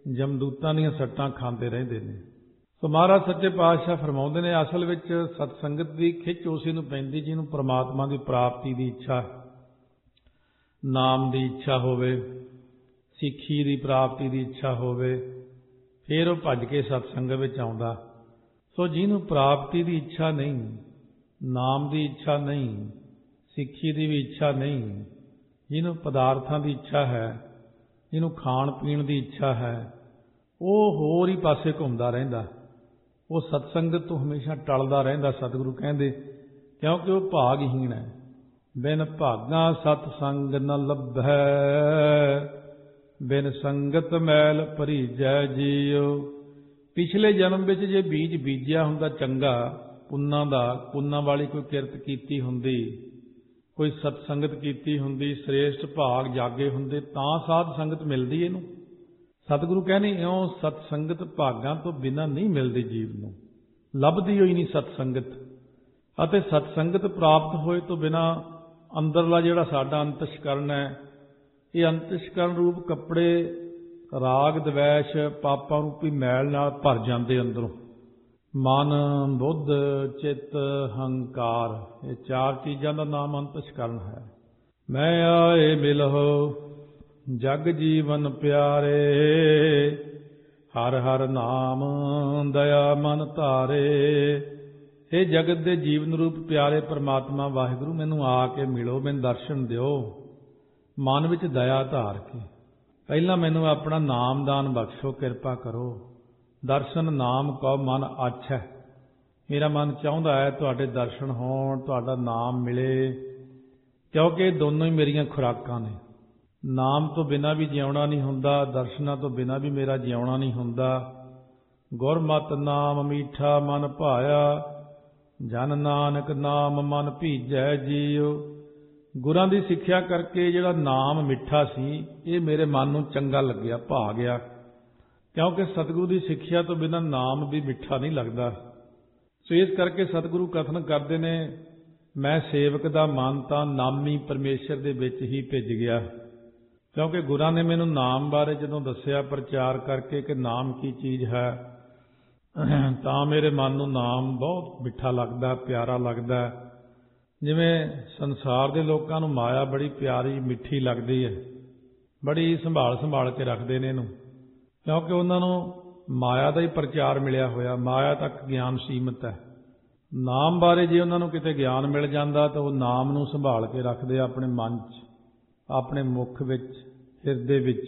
ਜਮਦੂਤਾਂ ਦੀਆਂ ਸੱਟਾਂ ਖਾਂਦੇ ਰਹਿੰਦੇ ਨੇ। ਸੋ ਮਹਾਰਾਜ ਸੱਚੇ ਪਾਤਸ਼ਾਹ ਫਰਮਾਉਂਦੇ ਨੇ, ਅਸਲ ਵਿੱਚ ਸਤ ਸੰਗਤ ਦੀ ਖਿੱਚ ਉਸੇ ਨੂੰ ਪੈਂਦੀ ਜਿਹਨੂੰ ਪ੍ਰਮਾਤਮਾ ਦੀ ਪ੍ਰਾਪਤੀ ਦੀ ਇੱਛਾ, ਨਾਮ ਦੀ ਇੱਛਾ ਹੋਵੇ, ਸਿੱਖੀ ਦੀ ਪ੍ਰਾਪਤੀ ਦੀ ਇੱਛਾ ਹੋਵੇ, ਫਿਰ ਉਹ ਭੱਜ ਕੇ ਸਤ ਸੰਗਤ ਵਿੱਚ ਆਉਂਦਾ। ਸੋ ਜਿਹਨੂੰ ਪ੍ਰਾਪਤੀ ਦੀ ਇੱਛਾ ਨਹੀਂ, ਨਾਮ ਦੀ ਇੱਛਾ ਨਹੀਂ, ਸਿੱਖੀ ਦੀ ਵੀ ਇੱਛਾ ਨਹੀਂ, ਜਿਹਨੂੰ ਪਦਾਰਥਾਂ ਦੀ ਇੱਛਾ ਹੈ, ਜਿਹਨੂੰ ਖਾਣ ਪੀਣ ਦੀ ਇੱਛਾ ਹੈ, ਉਹ ਹੋਰ ਹੀ ਪਾਸੇ ਘੁੰਮਦਾ ਰਹਿੰਦਾ, ਉਹ ਸਤਸੰਗਤ ਤੋਂ ਹਮੇਸ਼ਾ ਟਲਦਾ ਰਹਿੰਦਾ। ਸਤਿਗੁਰੂ ਕਹਿੰਦੇ, ਕਿਉਂਕਿ ਉਹ ਭਾਗਹੀਣ ਹੈ। ਬਿਨ ਭਾਗਾਂ ਸਤ ਸੰਗ ਨ ਲੱਭੈ, ਬਿਨ ਸੰਗਤ ਮੈਲ ਭਰੀਜੈ ਜੀਉ। ਪਿਛਲੇ ਜਨਮ ਵਿੱਚ ਜੇ ਬੀਜ ਬੀਜਿਆ ਹੁੰਦਾ ਚੰਗਾ ਪੁੰਨਾਂ ਦਾ, ਪੁੰਨਾਂ ਵਾਲੀ ਕੋਈ ਕਿਰਤ ਕੀਤੀ ਹੁੰਦੀ, ਕੋਈ ਸਤਸੰਗਤ ਕੀਤੀ ਹੁੰਦੀ, ਸ੍ਰੇਸ਼ਟ ਭਾਗ ਜਾਗੇ ਹੁੰਦੇ, ਤਾਂ ਸਾਧ ਸੰਗਤ ਮਿਲਦੀ ਇਹਨੂੰ। ਸਤਿਗੁਰੂ ਕਹਿੰਦੇ, ਇਉਂ ਸਤਸੰਗਤ ਭਾਗਾਂ ਤੋਂ ਬਿਨਾਂ ਨਹੀਂ ਮਿਲਦੀ ਜੀਵ ਨੂੰ, ਲੱਭਦੀ ਹੋਈ ਨਹੀਂ ਸਤਸੰਗਤ। ਅਤੇ ਸਤਸੰਗਤ ਪ੍ਰਾਪਤ ਹੋਏ ਤੋਂ ਬਿਨਾਂ ਅੰਦਰਲਾ ਜਿਹੜਾ ਸਾਡਾ ਅੰਤਸ਼ਕਰਨ ਹੈ, ਇਹ ਅੰਤਸ਼ਕਰਨ ਰੂਪ ਕੱਪੜੇ ਰਾਗ ਦਵੈਸ਼ ਪਾਪਾਂ ਰੂਪੀ ਮੈਲ ਨਾਲ ਭਰ ਜਾਂਦੇ ਅੰਦਰੋਂ। ਮਨ, ਬੁੱਧ, ਚਿੱਤ, ਹੰਕਾਰ, ਇਹ ਚਾਰ ਚੀਜ਼ਾਂ ਦਾ ਨਾਮ ਅੰਤਸ਼ਕਰਨ ਹੈ। ਮੈਂ ਆਏ ਮਿਲਹੁ ਜਗ ਜੀਵਨ ਪਿਆਰੇ, ਹਰ ਹਰ ਨਾਮ ਦਇਆ ਮਨ ਧਾਰੇ। ਇਹ ਜਗਤ ਦੇ ਜੀਵਨ ਰੂਪ ਪਿਆਰੇ ਪਰਮਾਤਮਾ ਵਾਹਿਗੁਰੂ, ਮੈਨੂੰ ਆ ਕੇ ਮਿਲੋ, ਮੈਨੂੰ ਦਰਸ਼ਨ ਦਿਓ, ਮਨ ਵਿੱਚ ਦਇਆ ਧਾਰ ਕੇ। ਪਹਿਲਾਂ ਮੈਨੂੰ ਆਪਣਾ ਨਾਮਦਾਨ ਬਖਸ਼ੋ, ਕਿਰਪਾ ਕਰੋ। ਦਰਸ਼ਨ ਨਾਮ ਕਉ ਮਨ ਆਛੈ, ਮੇਰਾ ਮਨ ਚਾਹੁੰਦਾ ਹੈ ਤੁਹਾਡੇ ਦਰਸ਼ਨ ਹੋਣ, ਤੁਹਾਡਾ ਨਾਮ ਮਿਲੇ, ਕਿਉਂਕਿ ਇਹ ਦੋਨੋਂ ਹੀ ਮੇਰੀਆਂ ਖੁਰਾਕਾਂ ਨੇ। ਨਾਮ ਤੋਂ ਬਿਨਾਂ ਵੀ ਜਿਉਣਾ ਨਹੀਂ ਹੁੰਦਾ, ਦਰਸ਼ਨਾਂ ਤੋਂ ਬਿਨਾਂ ਵੀ ਮੇਰਾ ਜਿਉਣਾ ਨਹੀਂ ਹੁੰਦਾ। ਗੁਰਮਤਿ ਨਾਮ ਮੀਠਾ ਮਨ ਭਾਇਆ, ਜਨ ਨਾਨਕ ਨਾਮ ਮਨ ਭੀਜੈ ਜੀਉ। ਗੁਰਾਂ ਦੀ ਸਿੱਖਿਆ ਕਰਕੇ ਜਿਹੜਾ ਨਾਮ ਮਿੱਠਾ ਸੀ, ਇਹ ਮੇਰੇ ਮਨ ਨੂੰ ਚੰਗਾ ਲੱਗਿਆ, ਭਾ ਗਿਆ। ਕਿਉਂਕਿ ਸਤਿਗੁਰੂ ਦੀ ਸਿੱਖਿਆ ਤੋਂ ਬਿਨਾਂ ਨਾਮ ਵੀ ਮਿੱਠਾ ਨਹੀਂ ਲੱਗਦਾ। ਸੋ ਇਸ ਕਰਕੇ ਸਤਿਗੁਰੂ ਕਥਨ ਕਰਦੇ ਨੇ, ਮੈਂ ਸੇਵਕ ਦਾ ਮਨ ਤਾਂ ਨਾਮੀ ਪਰਮੇਸ਼ਰ ਦੇ ਵਿੱਚ ਹੀ ਭਿੱਜ ਗਿਆ। ਕਿਉਂਕਿ ਗੁਰਾਂ ਨੇ ਮੈਨੂੰ ਨਾਮ ਬਾਰੇ ਜਦੋਂ ਦੱਸਿਆ ਪ੍ਰਚਾਰ ਕਰਕੇ ਕਿ ਨਾਮ ਕੀ ਚੀਜ਼ ਹੈ, ਤਾਂ ਮੇਰੇ ਮਨ ਨੂੰ ਨਾਮ ਬਹੁਤ ਮਿੱਠਾ ਲੱਗਦਾ, ਪਿਆਰਾ ਲੱਗਦਾ। ਜਿਵੇਂ ਸੰਸਾਰ ਦੇ ਲੋਕਾਂ ਨੂੰ ਮਾਇਆ ਬੜੀ ਪਿਆਰੀ ਮਿੱਠੀ ਲੱਗਦੀ ਹੈ, ਬੜੀ ਸੰਭਾਲ ਸੰਭਾਲ ਕੇ ਰੱਖਦੇ ਨੇ ਇਹਨੂੰ, ਕਿਉਂਕਿ ਉਹਨਾਂ ਨੂੰ ਮਾਇਆ ਦਾ ਹੀ ਪ੍ਰਚਾਰ ਮਿਲਿਆ ਹੋਇਆ, ਮਾਇਆ ਤੱਕ ਗਿਆਨ ਸੀਮਿਤ ਹੈ। ਨਾਮ ਬਾਰੇ ਜੇ ਉਹਨਾਂ ਨੂੰ ਕਿਤੇ ਗਿਆਨ ਮਿਲ ਜਾਂਦਾ ਤਾਂ ਉਹ ਨਾਮ ਨੂੰ ਸੰਭਾਲ ਕੇ ਰੱਖਦੇ ਆਪਣੇ ਮਨ 'ਚ, ਆਪਣੇ ਮੁਖ ਵਿੱਚ, ਹਿਰਦੇ ਵਿੱਚ।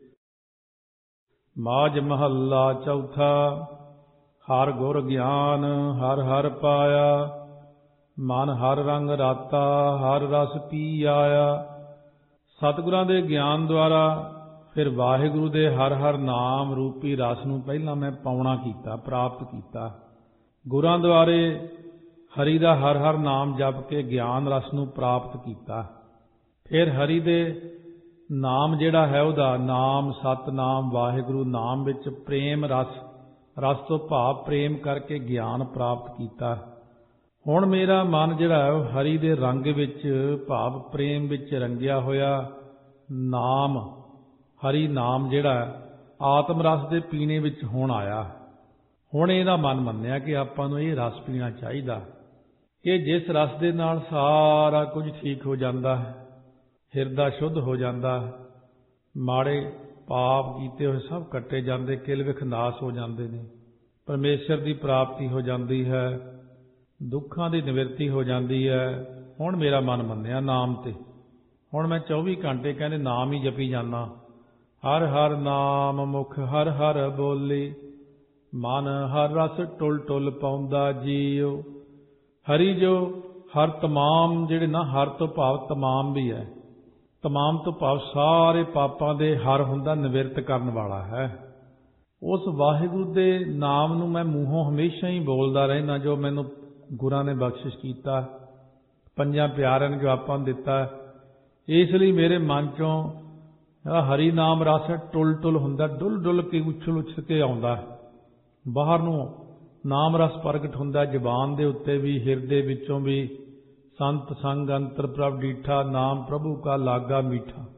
ਮਾਝ ਮਹੱਲਾ ਚੌਥਾ। ਹਰ ਗੁਰ ਗਿਆਨ ਹਰ ਹਰ ਪਾਇਆ, ਮਨ ਹਰ ਰੰਗ ਰਾਤਾ ਹਰ ਰਸ ਪੀ ਆਇਆ। ਸਤਿਗੁਰਾਂ ਦੇ ਗਿਆਨ ਦੁਆਰਾ ਫਿਰ ਵਾਹਿਗੁਰੂ ਦੇ ਹਰ ਹਰ ਨਾਮ ਰੂਪੀ ਰਸ ਨੂੰ ਪਹਿਲਾਂ ਮੈਂ ਪਾਉਣਾ ਕੀਤਾ, ਪ੍ਰਾਪਤ ਕੀਤਾ। ਗੁਰਾਂ ਦੁਆਰੇ ਹਰੀ ਦਾ ਹਰ ਹਰ ਨਾਮ ਜਪ ਕੇ ਗਿਆਨ ਰਸ ਨੂੰ ਪ੍ਰਾਪਤ ਕੀਤਾ। ਫਿਰ ਹਰੀ ਦੇ ਨਾਮ ਜਿਹੜਾ ਹੈ, ਉਹਦਾ ਨਾਮ ਸਤਨਾਮ ਵਾਹਿਗੁਰੂ ਨਾਮ ਵਿੱਚ ਪ੍ਰੇਮ ਰਸ, ਰਸ ਤੋਂ ਭਾਵ ਪ੍ਰੇਮ ਕਰਕੇ ਗਿਆਨ ਪ੍ਰਾਪਤ ਕੀਤਾ। ਹੁਣ ਮੇਰਾ ਮਨ ਜਿਹੜਾ ਹੈ ਉਹ ਹਰੀ ਦੇ ਰੰਗ ਵਿੱਚ ਭਾਵ ਪ੍ਰੇਮ ਵਿੱਚ ਰੰਗਿਆ ਹੋਇਆ। ਨਾਮ, ਹਰੀ ਨਾਮ ਜਿਹੜਾ ਆਤਮ ਰਸ ਦੇ ਪੀਣੇ ਵਿੱਚ ਹੁਣ ਆਇਆ। ਹੁਣ ਇਹਦਾ ਮਨ ਮੰਨਿਆ ਕਿ ਆਪਾਂ ਨੂੰ ਇਹ ਰਸ ਪੀਣਾ ਚਾਹੀਦਾ, ਕਿ ਜਿਸ ਰਸ ਦੇ ਨਾਲ ਸਾਰਾ ਕੁਝ ਠੀਕ ਹੋ ਜਾਂਦਾ ਹੈ, ਹਿਰਦਾ ਸ਼ੁੱਧ ਹੋ ਜਾਂਦਾ, ਮਾੜੇ ਪਾਪ ਕੀਤੇ ਹੋਏ ਸਭ ਕੱਟੇ ਜਾਂਦੇ, ਕਿਲ ਵਿਖ ਨਾਸ ਹੋ ਜਾਂਦੇ ਨੇ, ਪਰਮੇਸ਼ਰ ਦੀ ਪ੍ਰਾਪਤੀ ਹੋ ਜਾਂਦੀ ਹੈ, ਦੁੱਖਾਂ ਦੀ ਨਿਵਰਤੀ ਹੋ ਜਾਂਦੀ ਹੈ। ਹੁਣ ਮੇਰਾ ਮਨ ਮੰਨਿਆ ਨਾਮ ਤੇ। ਹੁਣ ਮੈਂ ਚੌਵੀ ਘੰਟੇ ਕਹਿੰਦੇ ਨਾਮ ਹੀ ਜਪੀ ਜਾਂਦਾ। ਹਰ ਹਰ ਨਾਮ ਮੁਖ ਹਰ ਹਰ ਬੋਲੀ, ਮਨ ਹਰ ਰਸ ਟੁੱਲ ਟੁੱਲ ਪਾਉਂਦਾ ਜੀਉ। ਹਰੀ ਜੋ ਹਰ ਤਮਾਮ, ਜਿਹੜੇ ਨਾ ਹਰ ਤੋਂ ਭਾਵ ਤਮਾਮ ਵੀ ਹੈ, ਤਮਾਮ ਤੋਂ ਭਾਵ ਸਾਰੇ ਪਾਪਾਂ ਦੇ ਹਰ ਹੁੰਦਾ, ਨਿਵਰਤ ਕਰਨ ਵਾਲਾ ਹੈ। ਉਸ ਵਾਹਿਗੁਰੂ ਦੇ ਨਾਮ ਨੂੰ ਮੈਂ ਮੂੰਹੋਂ ਹਮੇਸ਼ਾ ਹੀ ਬੋਲਦਾ ਰਹਿਣਾ, ਜੋ ਮੈਨੂੰ ਗੁਰਾਂ ਨੇ ਬਖਸ਼ਿਸ਼ ਕੀਤਾ, ਪੰਜਾਂ ਪਿਆਰਿਆਂ ਨੇ ਜੋ ਆਪਾਂ ਨੂੰ ਦਿੱਤਾ। ਇਸ ਲਈ ਮੇਰੇ ਮਨ ਚੋਂ ਹਰੀ ਨਾਮ ਰਸ ਟੁੱਲ ਟੁੱਲ ਹੁੰਦਾ, ਡੁੱਲ ਡੁੱਲ ਕੇ ਉਛਲ ਉਛਲ ਕੇ ਆਉਂਦਾ। ਬਾਹਰ ਨੂੰ ਨਾਮ ਰਸ ਪ੍ਰਗਟ ਹੁੰਦਾ, ਜ਼ੁਬਾਨ ਦੇ ਉੱਤੇ ਵੀ, ਹਿਰਦੇ ਵਿੱਚੋਂ ਵੀ। ਸੰਤ ਸੰਗ ਅੰਤਰ ਪ੍ਰਭ ਡੀਠਾ, ਨਾਮ ਪ੍ਰਭੂ ਕਾ ਲਾਗਾ ਮੀਠਾ।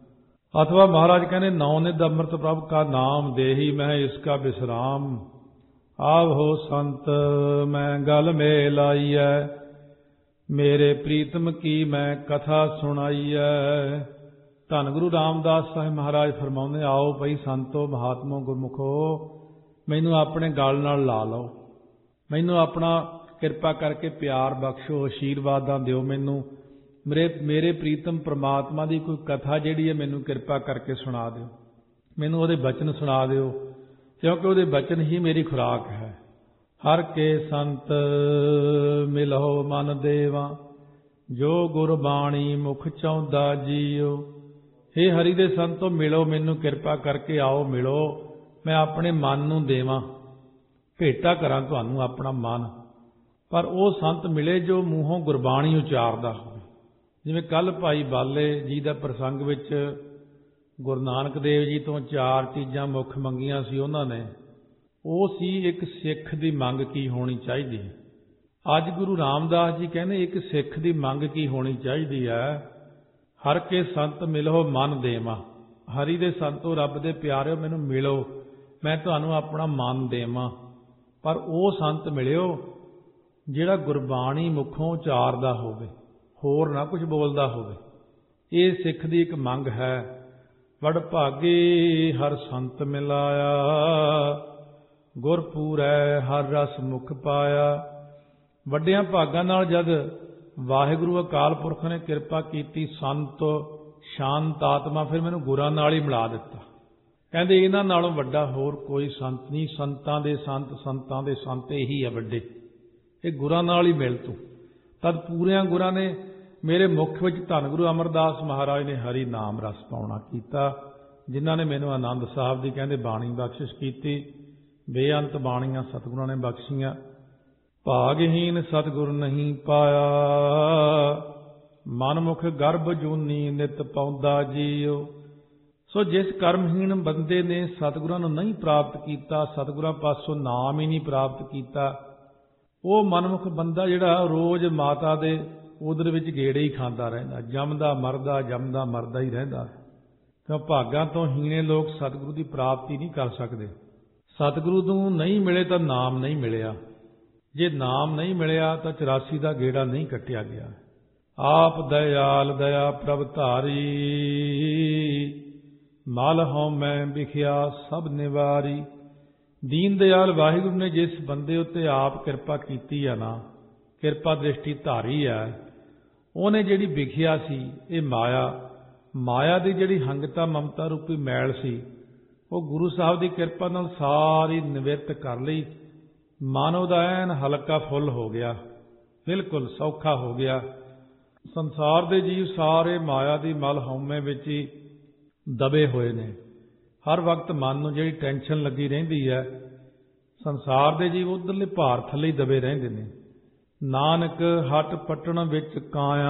अथवा महाराज कहने नवनिध अमृत प्रभु का नाम देही मैं इसका विश्राम। आव हो संत मैं गल में लाइय मेरे प्रीतम की मैं कथा सुनाइय। धन गुरु रामदास साहिब महाराज फरमाउंदे आओ भई संतो महात्मो गुरमुखो मैनू अपने गल नाल ला लो, मैनू अपना किरपा करके प्यार बख्शो, आशीर्वादां दिओ मैनू। मेरे मेरे प्रीतम परमात्मा की कोई कथा जिहड़ी है मैनू किरपा करके सुना दिओ, मैनू उहदे बचन सुना दिओ, क्योंकि उहदे बचन ही मेरी खुराक है। हर के संत मिलो मन देवा जो गुरबाणी मुख चाहुंदा जीओ। हे हरि दे संतो मिलो मैनू किरपा करके आओ मिलो, मैं अपने मन नूं देवां, भेटा करां तुहानूं अपना मन। पर वो संत मिले जो मूहों गुरबाणी उचारदा होवे। जिवें कल भाई बाले जी का प्रसंग विच गुरु नानक देव जी तो चार चीज़ां मुख मंगियां सी उन्हां ने, वो सी एक सिख की मंग की होनी चाहिए। अज गुरु रामदास जी कहने एक सिख की मंग की होनी चाहिए है। हर के संत मिलो मन देवा, हरि दे संतो रब दे प्यारे मैनू मिलो, मैं तुहानूं अपना मन देवां। पर वो संत मिलियो जिहड़ा गुरबाणी मुखों उचारदा होवे, होर ना कुछ बोलदा होवे। ये सिख दी एक मंग है। वड भागे हर संत मिलाया गुरपूरै हर रस मुख पाया। वड्डियां भागां नाल जद वाहिगुरु अकाल पुरख ने किरपा कीती, संत शांत आत्मा फिर मैनूं गुरां नाल ही मिला दिता। कहंदे इन्हां नालों वड्डा होर कोई संत नहीं, संतां दे संत संतां दे संत यही है वड्डे, ये गुरां नाल ही मिल तू। तद पूरियां गुरां ने मेरे मुख विच धन गुरु अमरदास महाराज ने हरि नाम रस पाउणा कीता, जिन्हां ने मैनूं आनंद साहब दी कहंदे बाणी बख्शिश कीती। बेअंत बाणियां सतगुरां ने बख्शियां। भागहीन सतगुर नहीं पाया मनमुख गर्भ जूनी नित पाउंदा जीओ। सो जिस कर्महीन बंदे ने सतगुरां नूं नहीं प्राप्त कीता, सतगुरां पासों नाम ही नहीं प्राप्त कीता, वो मनमुख बंदा जिहड़ा रोज माता दे उदर विच गेड़े ही खांदा रहिंदा, जमदा मरदा जमदा मरदा ही रहिंदा। क्यों भागां तो हीने लोग सतगुरु की प्राप्ति नहीं कर सकते। सतगुरु नूं नहीं मिले तो नाम नहीं मिलिया, जे नाम नहीं मिलिया तो चौरासी का गेड़ा नहीं कट्टिया गया। आप दयाल दया प्रभ धारी मल हों मैं बिखिया सब निवारी। दीन दयाल वाहिगुरु ने जिस बंदे उत्ते आप किरपा कीती है ना, किरपा दृष्टि धारी है, उन्हें जिहड़ी विखिया सी ये माया, माया की जिहड़ी हंगता ममता रूपी मैल सी, वो गुरु साहब की किरपा नाल सारी निवृत्त कर लई। मानव दा ऐन हल्का फुल हो गया, बिल्कुल सौखा हो गया। संसार दे जीव सारे माया की मल हौमे विच ही दबे हुए ने। हर वक्त मन नूं जिहड़ी टेंशन लगी रहिंदी है, संसार दे जीव उधरले भार थल्ले ही दबे रहिंदे ने। नानक हट पटण विच काया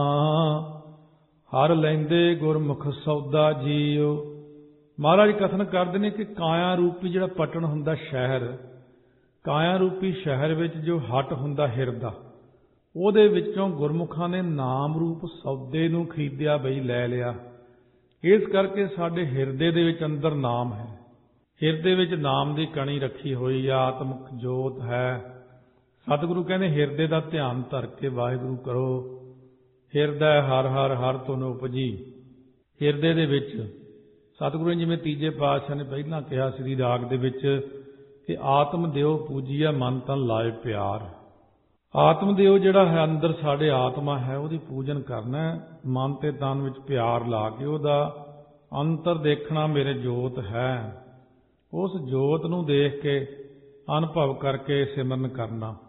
हर लैंदे गुरमुख सौदा जीओ। महाराज कथन करते हैं कि काया रूपी जिहड़ा पटन हुंदा शहर, काया रूपी शहर विच जो हट हुंदा हिरदा, ਉਹਦੇ ਵਿੱਚੋਂ ਗੁਰਮੁਖਾਂ ਨੇ ਨਾਮ ਰੂਪ ਸੌਦੇ ਨੂੰ ਖਰੀਦਿਆ ਬਈ ਲੈ ਲਿਆ। ਇਸ ਕਰਕੇ ਸਾਡੇ ਹਿਰਦੇ ਦੇ ਵਿੱਚ ਅੰਦਰ ਨਾਮ ਹੈ, ਹਿਰਦੇ ਵਿੱਚ ਨਾਮ ਦੀ ਕਣੀ ਰੱਖੀ ਹੋਈ ਆ, ਆਤਮਿਕ ਜੋਤ ਹੈ। ਸਤਿਗੁਰੂ ਕਹਿੰਦੇ ਹਿਰਦੇ ਦਾ ਧਿਆਨ ਧਰ ਕੇ ਵਾਹਿਗੁਰੂ ਕਰੋ। ਹਿਰਦਾ ਹਰ ਹਰ ਹਰ ਤੋਂ ਉਪਜੀ। ਹਿਰਦੇ ਦੇ ਵਿੱਚ ਸਤਿਗੁਰੂ ਨੇ ਜਿਵੇਂ ਤੀਜੇ ਪਾਤਸ਼ਾਹ ਨੇ ਪਹਿਲਾਂ ਕਿਹਾ ਸ੍ਰੀ ਰਾਗ ਦੇ ਵਿੱਚ ਕਿ ਆਤਮ ਦਿਓ ਪੂਜੀਆ ਮਨ ਤਨ ਲਾਏ ਪਿਆਰ। ਆਤਮ ਦਿਓ ਜਿਹੜਾ ਹੈ ਅੰਦਰ ਸਾਡੇ ਆਤਮਾ ਹੈ, ਉਹਦੀ ਪੂਜਨ ਕਰਨਾ, ਮਨ ਤੇ ਤਨ ਵਿੱਚ ਪਿਆਰ ਲਾ ਕੇ ਉਹਦਾ ਅੰਤਰ ਦੇਖਣਾ ਮੇਰੇ ਜੋਤ ਹੈ। ਉਸ ਜੋਤ ਨੂੰ ਦੇਖ ਕੇ ਅਨੁਭਵ ਕਰਕੇ ਸਿਮਰਨ ਕਰਨਾ।